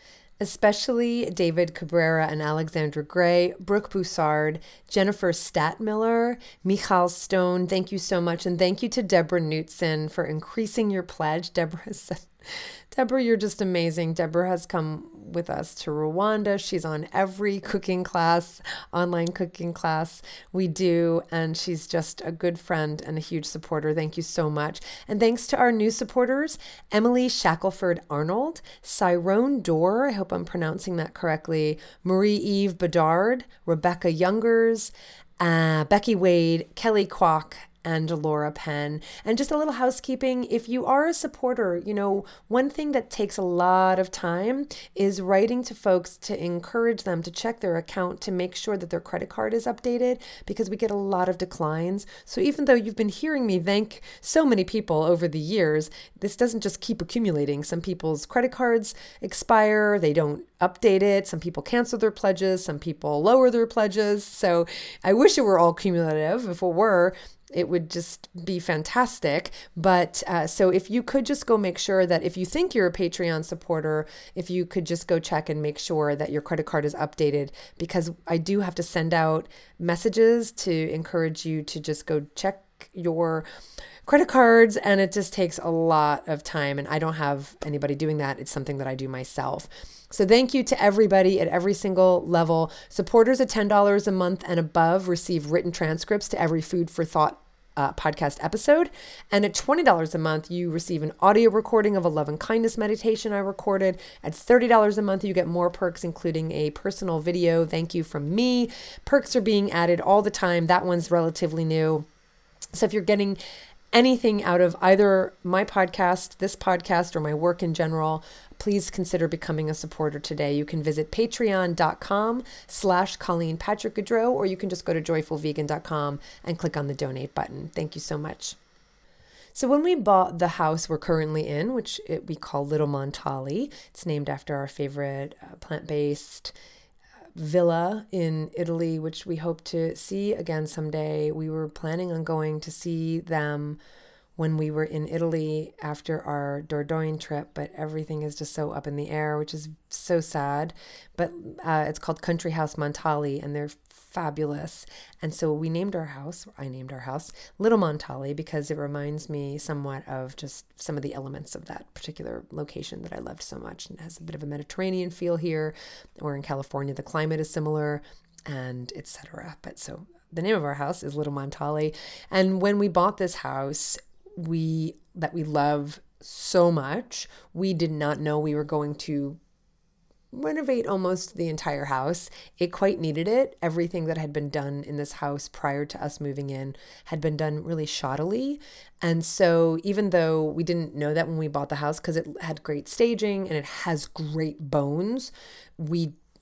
especially David Cabrera and Alexandra Gray, Brooke Boussard, Jennifer Statmiller, Michal Stone. Thank you so much. And thank you to Deborah Knutson for increasing your pledge. Deborah has said, Deborah, you're just amazing. Deborah has come with us to Rwanda. She's on every cooking class, online cooking class we do, and she's just a good friend and a huge supporter. Thank you so much. And thanks to our new supporters, Emily Shackelford Arnold, Cyrone Dorr, I hope I'm pronouncing that correctly, Marie-Eve Bedard, Rebecca Youngers, uh, Becky Wade, Kelly Kwok, and Laura Penn. And just a little housekeeping, if you are a supporter, you know, one thing that takes a lot of time is writing to folks to encourage them to check their account to make sure that their credit card is updated, because we get a lot of declines. So even though you've been hearing me thank so many people over the years, this doesn't just keep accumulating. Some people's credit cards expire, they don't update it. Some people cancel their pledges, some people lower their pledges. So I wish it were all cumulative. If it were, it would just be fantastic. But uh, so if you could just go make sure that if you think you're a Patreon supporter, if you could just go check and make sure that your credit card is updated, because I do have to send out messages to encourage you to just go check your credit cards, and it just takes a lot of time, and I don't have anybody doing that. It's something that I do myself. So thank you to everybody at every single level. Supporters at ten dollars a month and above receive written transcripts to every Food for Thought uh, podcast episode. And at twenty dollars a month, you receive an audio recording of a love and kindness meditation I recorded. At thirty dollars a month, you get more perks, including a personal video thank you from me. Perks are being added all the time. That one's relatively new. So if you're getting anything out of either my podcast, this podcast, or my work in general, please consider becoming a supporter today. You can visit patreon.com slash Colleen Patrick Gaudreau, or you can just go to joyful vegan dot com and click on the donate button. Thank you so much. So when we bought the house we're currently in, which it, we call Little Montali, it's named after our favorite uh, plant-based villa in Italy, which we hope to see again someday. We were planning on going to see them when we were in Italy after our Dordogne trip, but everything is just so up in the air, which is so sad. But uh, it's called Country House Montali, and they're fabulous. And so we named our house, I named our house, Little Montali, because it reminds me somewhat of just some of the elements of that particular location that I loved so much. And it has a bit of a Mediterranean feel here. We're in California, the climate is similar, and et cetera. But so the name of our house is Little Montali. And when we bought this house, we that we love so much, we did not know we were going to renovate almost the entire house. It quite needed it. Everything that had been done in this house prior to us moving in had been done really shoddily. And so even though we didn't know that when we bought the house, because it had great staging and it has great bones, we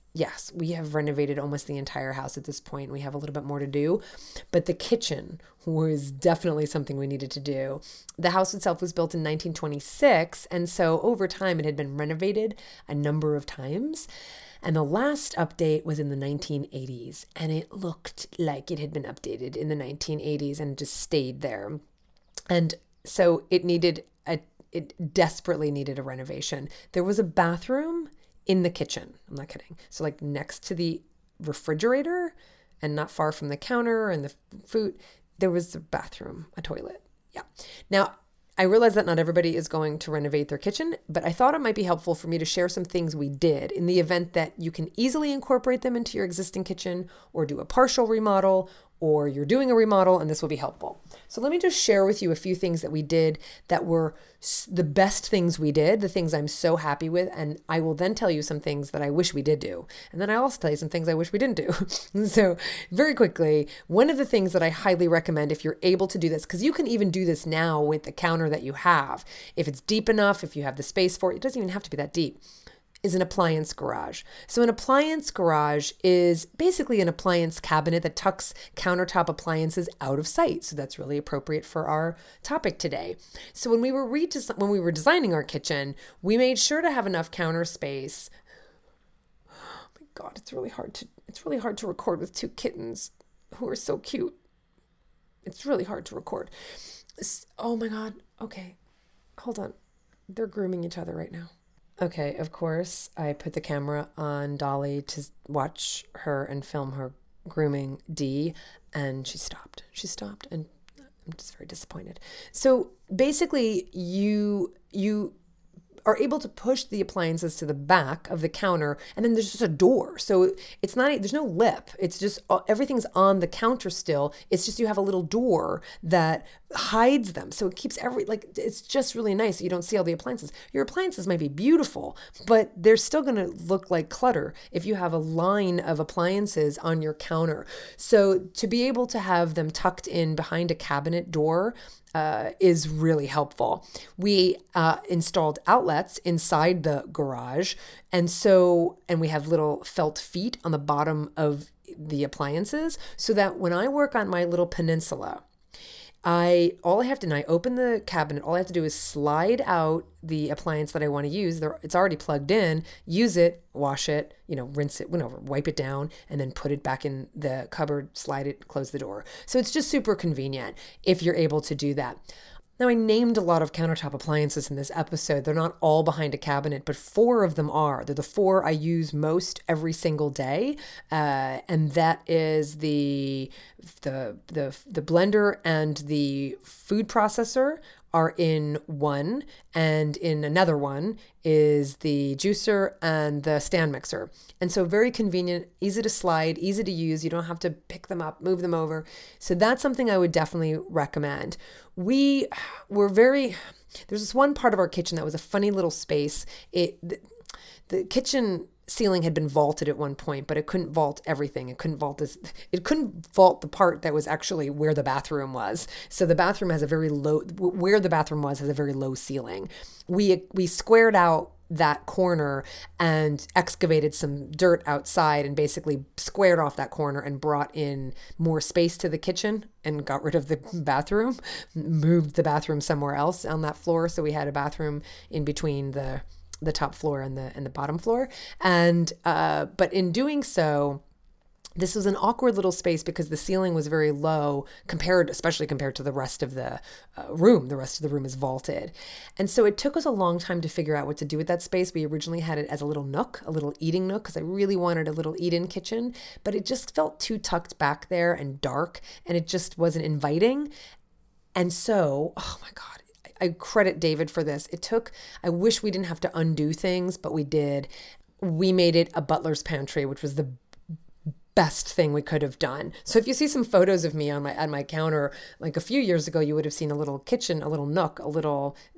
yes, we have renovated almost the entire house at this point. We have a little bit more to do, but the kitchen was definitely something we needed to do. The house itself was built in nineteen twenty-six, and so over time it had been renovated a number of times. And the last update was in the nineteen eighties, and it looked like it had been updated in the nineteen eighties and just stayed there. And so it needed a, it desperately needed a renovation. There was a bathroom in the kitchen. I'm not kidding. So like next to the refrigerator and not far from the counter and the food, there was a bathroom, a toilet. Yeah. Now, I realize that not everybody is going to renovate their kitchen, but I thought it might be helpful for me to share some things we did in the event that you can easily incorporate them into your existing kitchen or do a partial remodel, or you're doing a remodel, and this will be helpful. So let me just share with you a few things that we did that were the best things we did, the things I'm so happy with, and I will then tell you some things that I wish we did do. And then I also tell you some things I wish we didn't do. So very quickly, one of the things that I highly recommend if you're able to do this, because you can even do this now with the counter that you have, if it's deep enough, if you have the space for it, it doesn't even have to be that deep, is an appliance garage. So an appliance garage is basically an appliance cabinet that tucks countertop appliances out of sight. So that's really appropriate for our topic today. So when we were redes- when we were designing our kitchen, we made sure to have enough counter space. Oh my God, it's really hard to it's really hard to record with two kittens who are so cute. It's really hard to record. Oh my God. Okay. Hold on. They're grooming each other right now. Okay, of course, I put the camera on Dolly to watch her and film her grooming Dee, and she stopped. She stopped, and I'm just very disappointed. So basically, you you are able to push the appliances to the back of the counter, and then there's just a door. So it's not, there's no lip. It's just, everything's on the counter still. It's just, you have a little door that hides them. So it keeps every, like, it's just really nice. You don't see all the appliances. Your appliances might be beautiful, but they're still going to look like clutter if you have a line of appliances on your counter. So to be able to have them tucked in behind a cabinet door Uh, is really helpful. We uh, installed outlets inside the garage. And so, and we have little felt feet on the bottom of the appliances so that when I work on my little peninsula, I, all I have to, and I open the cabinet, all I have to do is slide out the appliance that I want to use. It's already plugged in, use it, wash it, you know, rinse it, whatever, wipe it down, and then put it back in the cupboard, slide it, close the door. So it's just super convenient if you're able to do that. Now, I named a lot of countertop appliances in this episode. They're not all behind a cabinet, but four of them are. They're the four I use most every single day, uh, and that is the the the the blender and the food processor are in one, and in another one is the juicer and the stand mixer. And so very convenient, easy to slide, easy to use. You don't have to pick them up, move them over. So that's something I would definitely recommend. We were very, there's this one part of our kitchen that was a funny little space. It, the, the kitchen ceiling had been vaulted at one point, but it couldn't vault everything. It couldn't vault this, it couldn't vault the part that was actually where the bathroom was. So the bathroom has a very low, where the bathroom was has a very low ceiling. We, we squared out that corner and excavated some dirt outside and basically squared off that corner and brought in more space to the kitchen and got rid of the bathroom, moved the bathroom somewhere else on that floor. So we had a bathroom in between the the top floor and the and the bottom floor. And uh, but in doing so, this was an awkward little space because the ceiling was very low compared, especially compared to the rest of the uh, room. The rest of the room is vaulted. And so it took us a long time to figure out what to do with that space. We originally had it as a little nook, a little eating nook, because I really wanted a little eat-in kitchen, but it just felt too tucked back there and dark, and it just wasn't inviting. And so, oh my God, I credit David for this. It took, I wish we didn't have to undo things, but we did. We made it a butler's pantry, which was the best thing we could have done. So if you see some photos of me on my, at my counter, like a few years ago, you would have seen a little kitchen, a little nook, a little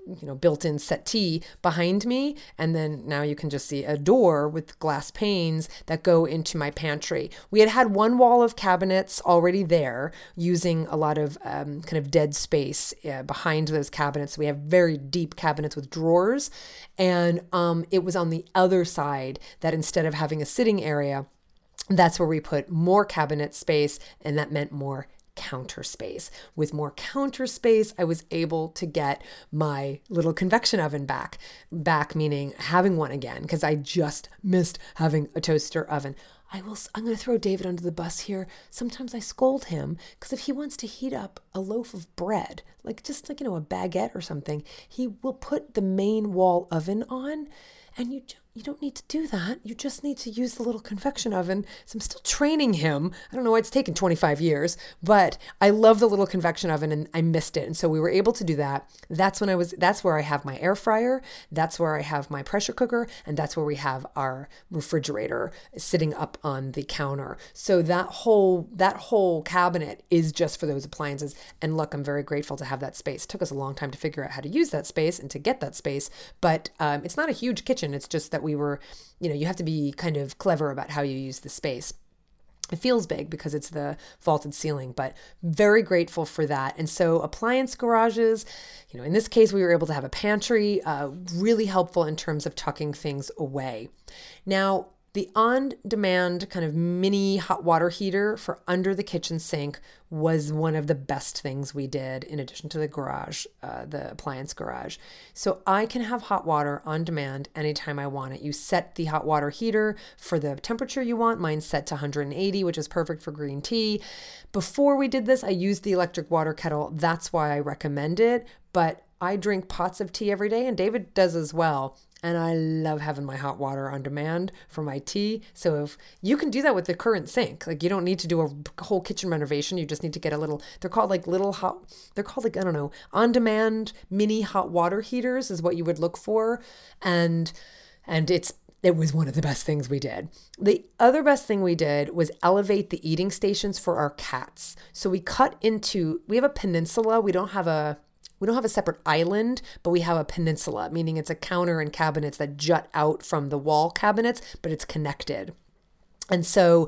you know, built-in settee behind me. And then now you can just see a door with glass panes that go into my pantry. We had had one wall of cabinets already there, using a lot of um, kind of dead space uh, behind those cabinets. We have very deep cabinets with drawers. And um, it was on the other side that instead of having a sitting area, that's where we put more cabinet space, and that meant more counter space. With more counter space, I was able to get my little convection oven back. Back meaning having one again, because I just missed having a toaster oven. I will, I'm going to throw David under the bus here. Sometimes I scold him because if he wants to heat up a loaf of bread, like just like, you know, a baguette or something, he will put the main wall oven on, and you You don't need to do that. You just need to use the little convection oven. So I'm still training him. I don't know why it's taken twenty-five years, but I love the little convection oven and I missed it. And so we were able to do that. That's when I was, that's where I have my air fryer. That's where I have my pressure cooker. And that's where we have our refrigerator sitting up on the counter. So that whole, that whole cabinet is just for those appliances. And look, I'm very grateful to have that space. It took us a long time to figure out how to use that space and to get that space, but um, it's not a huge kitchen. It's just that we were, you know, you have to be kind of clever about how you use the space. It feels big because it's the vaulted ceiling, but very grateful for that. And so appliance garages, you know, in this case, we were able to have a pantry, uh, really helpful in terms of tucking things away. Now, the on-demand kind of mini hot water heater for under the kitchen sink was one of the best things we did in addition to the garage, uh, the appliance garage. So I can have hot water on demand anytime I want it. You set the hot water heater for the temperature you want. Mine's set to one hundred eighty, which is perfect for green tea. Before we did this, I used the electric water kettle. That's why I recommend it. But I drink pots of tea every day, and David does as well. And I love having my hot water on demand for my tea. So if you can do that with the current sink, like you don't need to do a whole kitchen renovation. You just need to get a little, they're called like little hot, they're called like, I don't know, on demand mini hot water heaters is what you would look for. And, and it's, it was one of the best things we did. The other best thing we did was elevate the eating stations for our cats. So we cut into, we have a peninsula. We don't have a, We don't have a separate island, but we have a peninsula, meaning it's a counter and cabinets that jut out from the wall cabinets, but it's connected. And so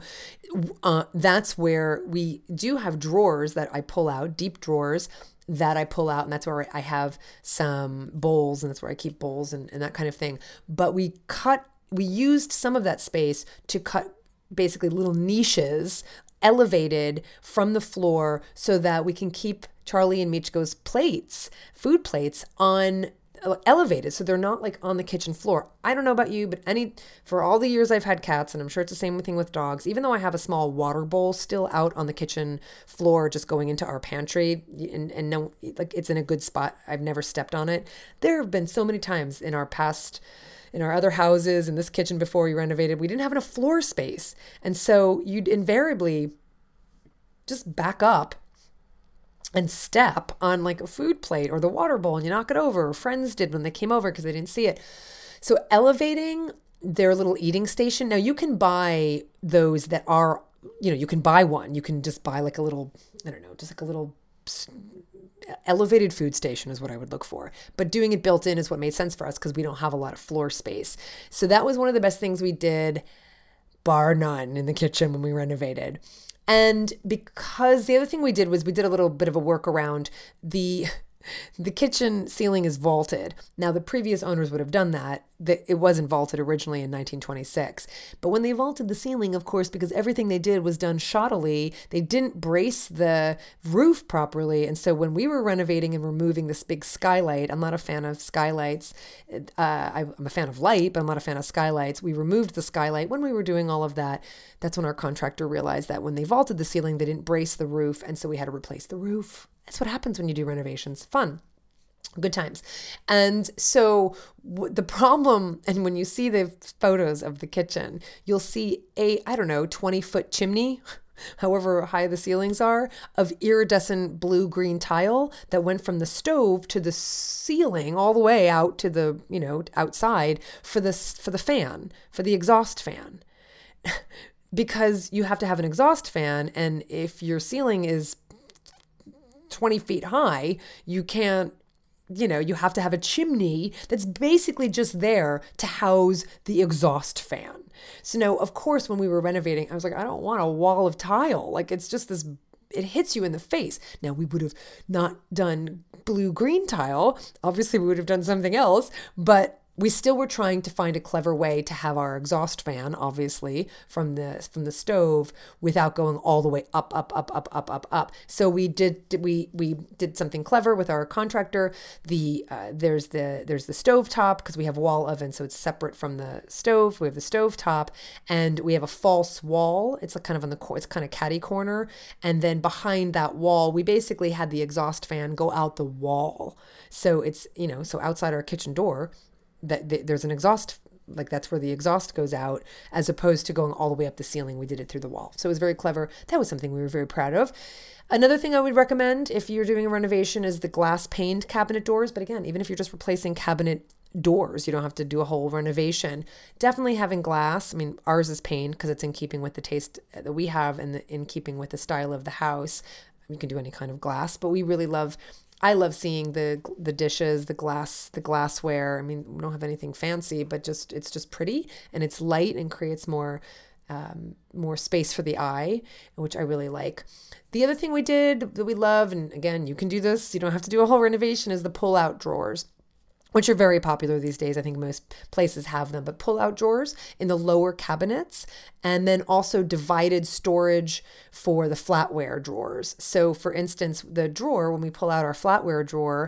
uh, that's where we do have drawers that I pull out, deep drawers that I pull out. And that's where I have some bowls, and that's where I keep bowls and, and that kind of thing. But we cut, we used some of that space to cut basically little niches elevated from the floor so that we can keep Charlie and Michiko's plates, food plates on elevated. So they're not like on the kitchen floor. I don't know about you, but any, for all the years I've had cats, and I'm sure it's the same thing with dogs, even though I have a small water bowl still out on the kitchen floor, just going into our pantry and, and no, like it's in a good spot. I've never stepped on it. There have been so many times in our past, in our other houses, in this kitchen before we renovated, we didn't have enough floor space. And so you'd invariably just back up and step on like a food plate or the water bowl and you knock it over. Friends did when they came over because they didn't see it. So elevating their little eating station. Now you can buy those that are, you know, you can buy one. You can just buy like a little, I don't know, just like a little elevated food station is what I would look for. But doing it built in is what made sense for us because we don't have a lot of floor space. So that was one of the best things we did, bar none, in the kitchen when we renovated. And because the other thing we did was we did a little bit of a workaround. The the kitchen ceiling is vaulted. Now, the previous owners would have done that. It wasn't vaulted originally in nineteen twenty-six. But when they vaulted the ceiling, of course, because everything they did was done shoddily, they didn't brace the roof properly. And so when we were renovating and removing this big skylight, I'm not a fan of skylights. Uh, I'm a fan of light, but I'm not a fan of skylights. We removed the skylight. When we were doing all of that, that's when our contractor realized that when they vaulted the ceiling, they didn't brace the roof. And so we had to replace the roof. That's what happens when you do renovations. Fun. Good times. And so w- the problem, and when you see the photos of the kitchen, you'll see a, I don't know, twenty foot chimney, however high the ceilings are, of iridescent blue-green tile that went from the stove to the ceiling all the way out to the, you know, outside for this, for the fan, for the exhaust fan. Because you have to have an exhaust fan, and if your ceiling is twenty feet high, you can't you know, you have to have a chimney that's basically just there to house the exhaust fan. So now, of course, when we were renovating, I was like, I don't want a wall of tile. Like, it's just this, it hits you in the face. Now, we would have not done blue-green tile. Obviously, we would have done something else, but we still were trying to find a clever way to have our exhaust fan, obviously, from the from the stove without going all the way up, up, up, up, up, up, up. So we did we we did something clever with our contractor. The uh, there's the there's the stove top because we have wall oven, so it's separate from the stove. We have the stove top, and we have a false wall. It's like kind of on the cor- it's kind of catty corner, and then behind that wall, we basically had the exhaust fan go out the wall. So it's you know so outside our kitchen door, that th- there's an exhaust, like that's where the exhaust goes out, as opposed to going all the way up the ceiling. We did it through the wall. So it was very clever. That was something we were very proud of. Another thing I would recommend if you're doing a renovation is the glass paned cabinet doors. But again, even if you're just replacing cabinet doors, you don't have to do a whole renovation. Definitely having glass. I mean, ours is paned because it's in keeping with the taste that we have and the, in keeping with the style of the house. You can do any kind of glass, but we really love I love seeing the the dishes, the glass, the glassware. I mean, we don't have anything fancy, but just it's just pretty and it's light and creates more um, more space for the eye, which I really like. The other thing we did that we love, and again, you can do this, you don't have to do a whole renovation, is the pull-out drawers, which are very popular these days. I think most places have them, but pull-out drawers in the lower cabinets, and then also divided storage for the flatware drawers. So for instance, the drawer, when we pull out our flatware drawer,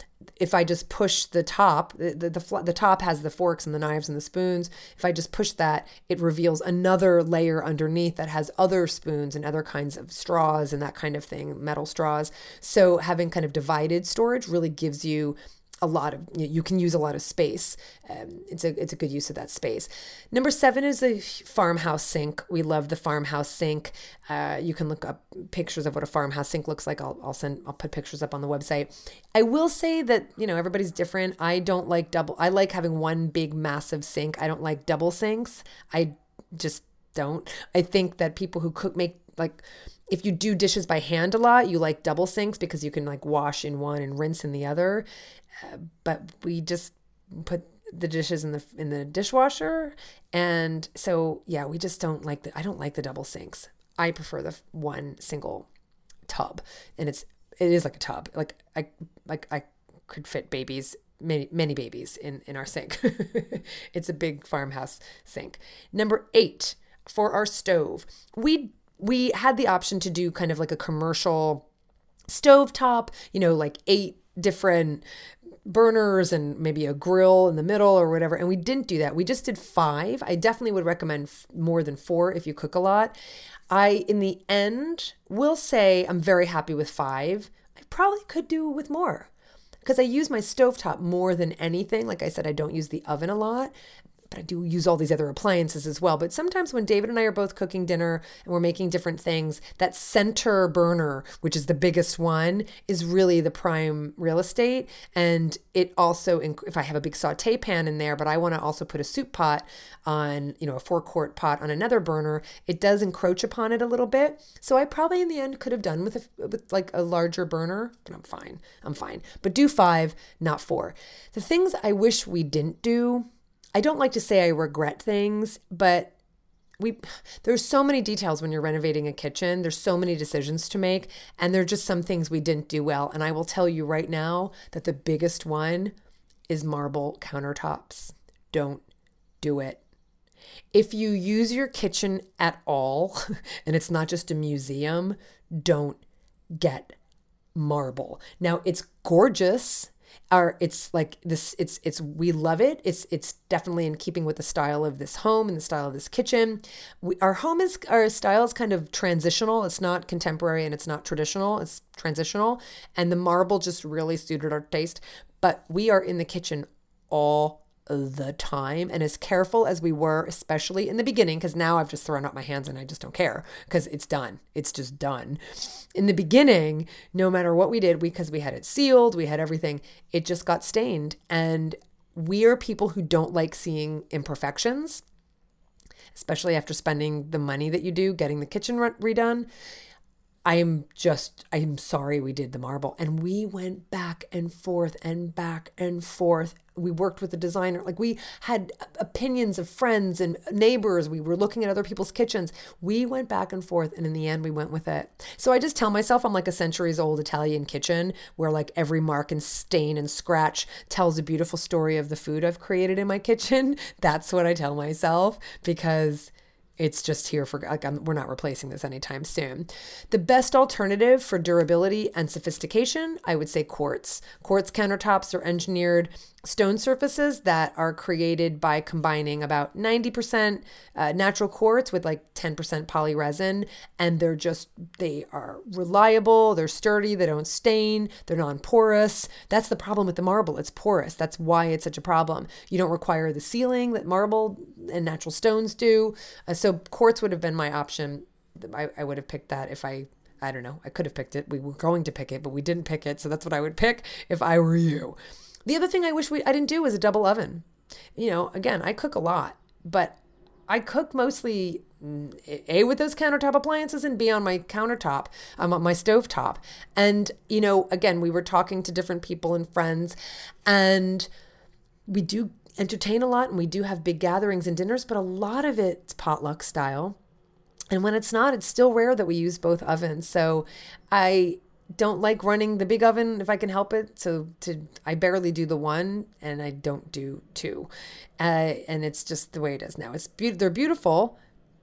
if I just push the top, the, the, the, the top has the forks and the knives and the spoons. If I just push that, it reveals another layer underneath that has other spoons and other kinds of straws and that kind of thing, metal straws. So having kind of divided storage really gives you a lot of, you can use a lot of space. Um, it's a it's a good use of that space. Number seven is a farmhouse sink. We love the farmhouse sink. Uh, you can look up pictures of what a farmhouse sink looks like. I'll I'll send I'll put pictures up on the website. I will say that, you know, everybody's different. I don't like double. I like having one big massive sink. I don't like double sinks. I just don't. I think that people who cook make like. If you do dishes by hand a lot, you like double sinks because you can like wash in one and rinse in the other. Uh, but we just put the dishes in the in the dishwasher, and so yeah, we just don't like the. I don't like the double sinks. I prefer the one single tub, and it's it is like a tub. Like I like I could fit babies. Many, many babies in, in our sink. It's a big farmhouse sink. Number eight, for our stove, we we had the option to do kind of like a commercial stovetop, you know, like eight different burners and maybe a grill in the middle or whatever. And we didn't do that. We just did five. I definitely would recommend f- more than four if you cook a lot. I, in the end, will say I'm very happy with five. I probably could do with more because I use my stovetop more than anything. Like I said, I don't use the oven a lot, but I do use all these other appliances as well. But sometimes when David and I are both cooking dinner and we're making different things, that center burner, which is the biggest one, is really the prime real estate. And it also, if I have a big saute pan in there, but I want to also put a soup pot on, you know, a four quart pot on another burner, it does encroach upon it a little bit. So I probably in the end could have done with a, with like a larger burner, but I'm fine. I'm fine. But do five, not four. The things I wish we didn't do, I don't like to say I regret things, but we there's so many details when you're renovating a kitchen. There's so many decisions to make, and there are just some things we didn't do well. And I will tell you right now that the biggest one is marble countertops. Don't do it. If you use your kitchen at all, and it's not just a museum, don't get marble. Now, it's gorgeous. Our, it's like this, it's, it's, we love it. It's, it's definitely in keeping with the style of this home and the style of this kitchen. We, our home is, our style is kind of transitional. It's not contemporary and it's not traditional. It's transitional. And the marble just really suited our taste. But we are in the kitchen all the time, and as careful as we were, especially in the beginning, because now I've just thrown up my hands and I just don't care because it's done. It's just done. In the beginning, no matter what we did, because we, we had it sealed, we had everything, it just got stained. And we are people who don't like seeing imperfections, especially after spending the money that you do getting the kitchen re- redone. I'm just, I'm sorry we did the marble. And we went back and forth and back and forth. We worked with the designer. Like, we had opinions of friends and neighbors. We were looking at other people's kitchens. We went back and forth. And in the end, we went with it. So I just tell myself I'm like a centuries old Italian kitchen where like every mark and stain and scratch tells a beautiful story of the food I've created in my kitchen. That's what I tell myself, because it's just here for, like, I'm, we're not replacing this anytime soon. The best alternative for durability and sophistication, I would say quartz. Quartz countertops are engineered stone surfaces that are created by combining about ninety percent uh, natural quartz with like ten percent poly resin. And they're just, they are reliable, they're sturdy, they don't stain, they're non-porous. That's the problem with the marble. It's porous. That's why it's such a problem. You don't require the sealing that marble and natural stones do. Uh, so quartz would have been my option. I, I would have picked that if I I don't know. I could have picked it. We were going to pick it, but we didn't pick it. So that's what I would pick if I were you. The other thing I wish we I didn't do was a double oven. You know, again, I cook a lot, but I cook mostly A, with those countertop appliances, and B, on my countertop, um, on my stovetop. And, you know, again, we were talking to different people and friends, and we do entertain a lot, and we do have big gatherings and dinners, but a lot of it's potluck style. And when it's not, it's still rare that we use both ovens. So I don't like running the big oven if I can help it. So to I barely do the one, and I don't do two. Uh, and it's just the way it is now. It's be- they're beautiful,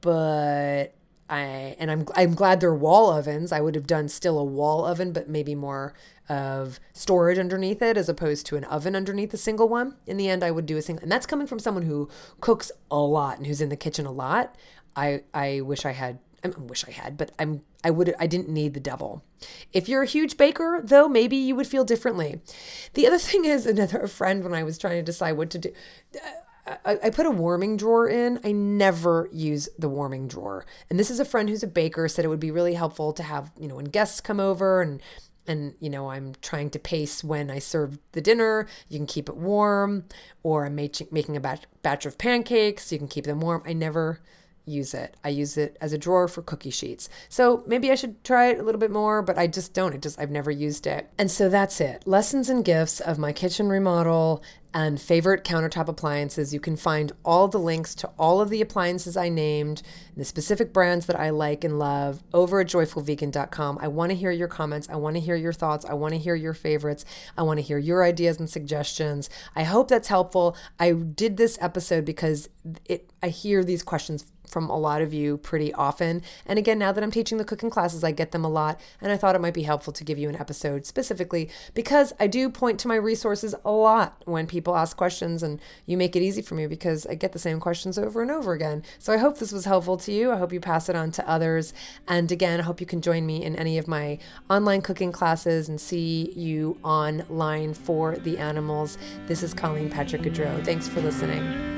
but I and I'm I'm glad they're wall ovens. I would have done still a wall oven, but maybe more of storage underneath it as opposed to an oven underneath a single one. In the end, I would do a single, and that's coming from someone who cooks a lot and who's in the kitchen a lot. I I wish I had. I wish I had, but I'm I would I didn't need the double. If you're a huge baker, though, maybe you would feel differently. The other thing is, another friend, when I was trying to decide what to do, I, I put a warming drawer in. I never use the warming drawer, and this is a friend who's a baker, said it would be really helpful to have, you know, when guests come over and. And, you know, I'm trying to pace when I serve the dinner, you can keep it warm, or I'm making making a batch, batch of pancakes, you can keep them warm. I never use it. I use it as a drawer for cookie sheets. So maybe I should try it a little bit more, but I just don't. It just, I've never used it. And so that's it. Lessons and gifts of my kitchen remodel and favorite countertop appliances. You can find all the links to all of the appliances I named, the specific brands that I like and love, over at joyful vegan dot com. I want to hear your comments. I want to hear your thoughts. I want to hear your favorites. I want to hear your ideas and suggestions. I hope that's helpful. I did this episode because it, I hear these questions from a lot of you pretty often. And again, now that I'm teaching the cooking classes, I get them a lot. And I thought it might be helpful to give you an episode specifically because I do point to my resources a lot when people ask questions, and you make it easy for me because I get the same questions over and over again. So I hope this was helpful to you. I hope you pass it on to others. And again, I hope you can join me in any of my online cooking classes and see you online for the animals. This is Colleen Patrick Goudreau. Thanks for listening.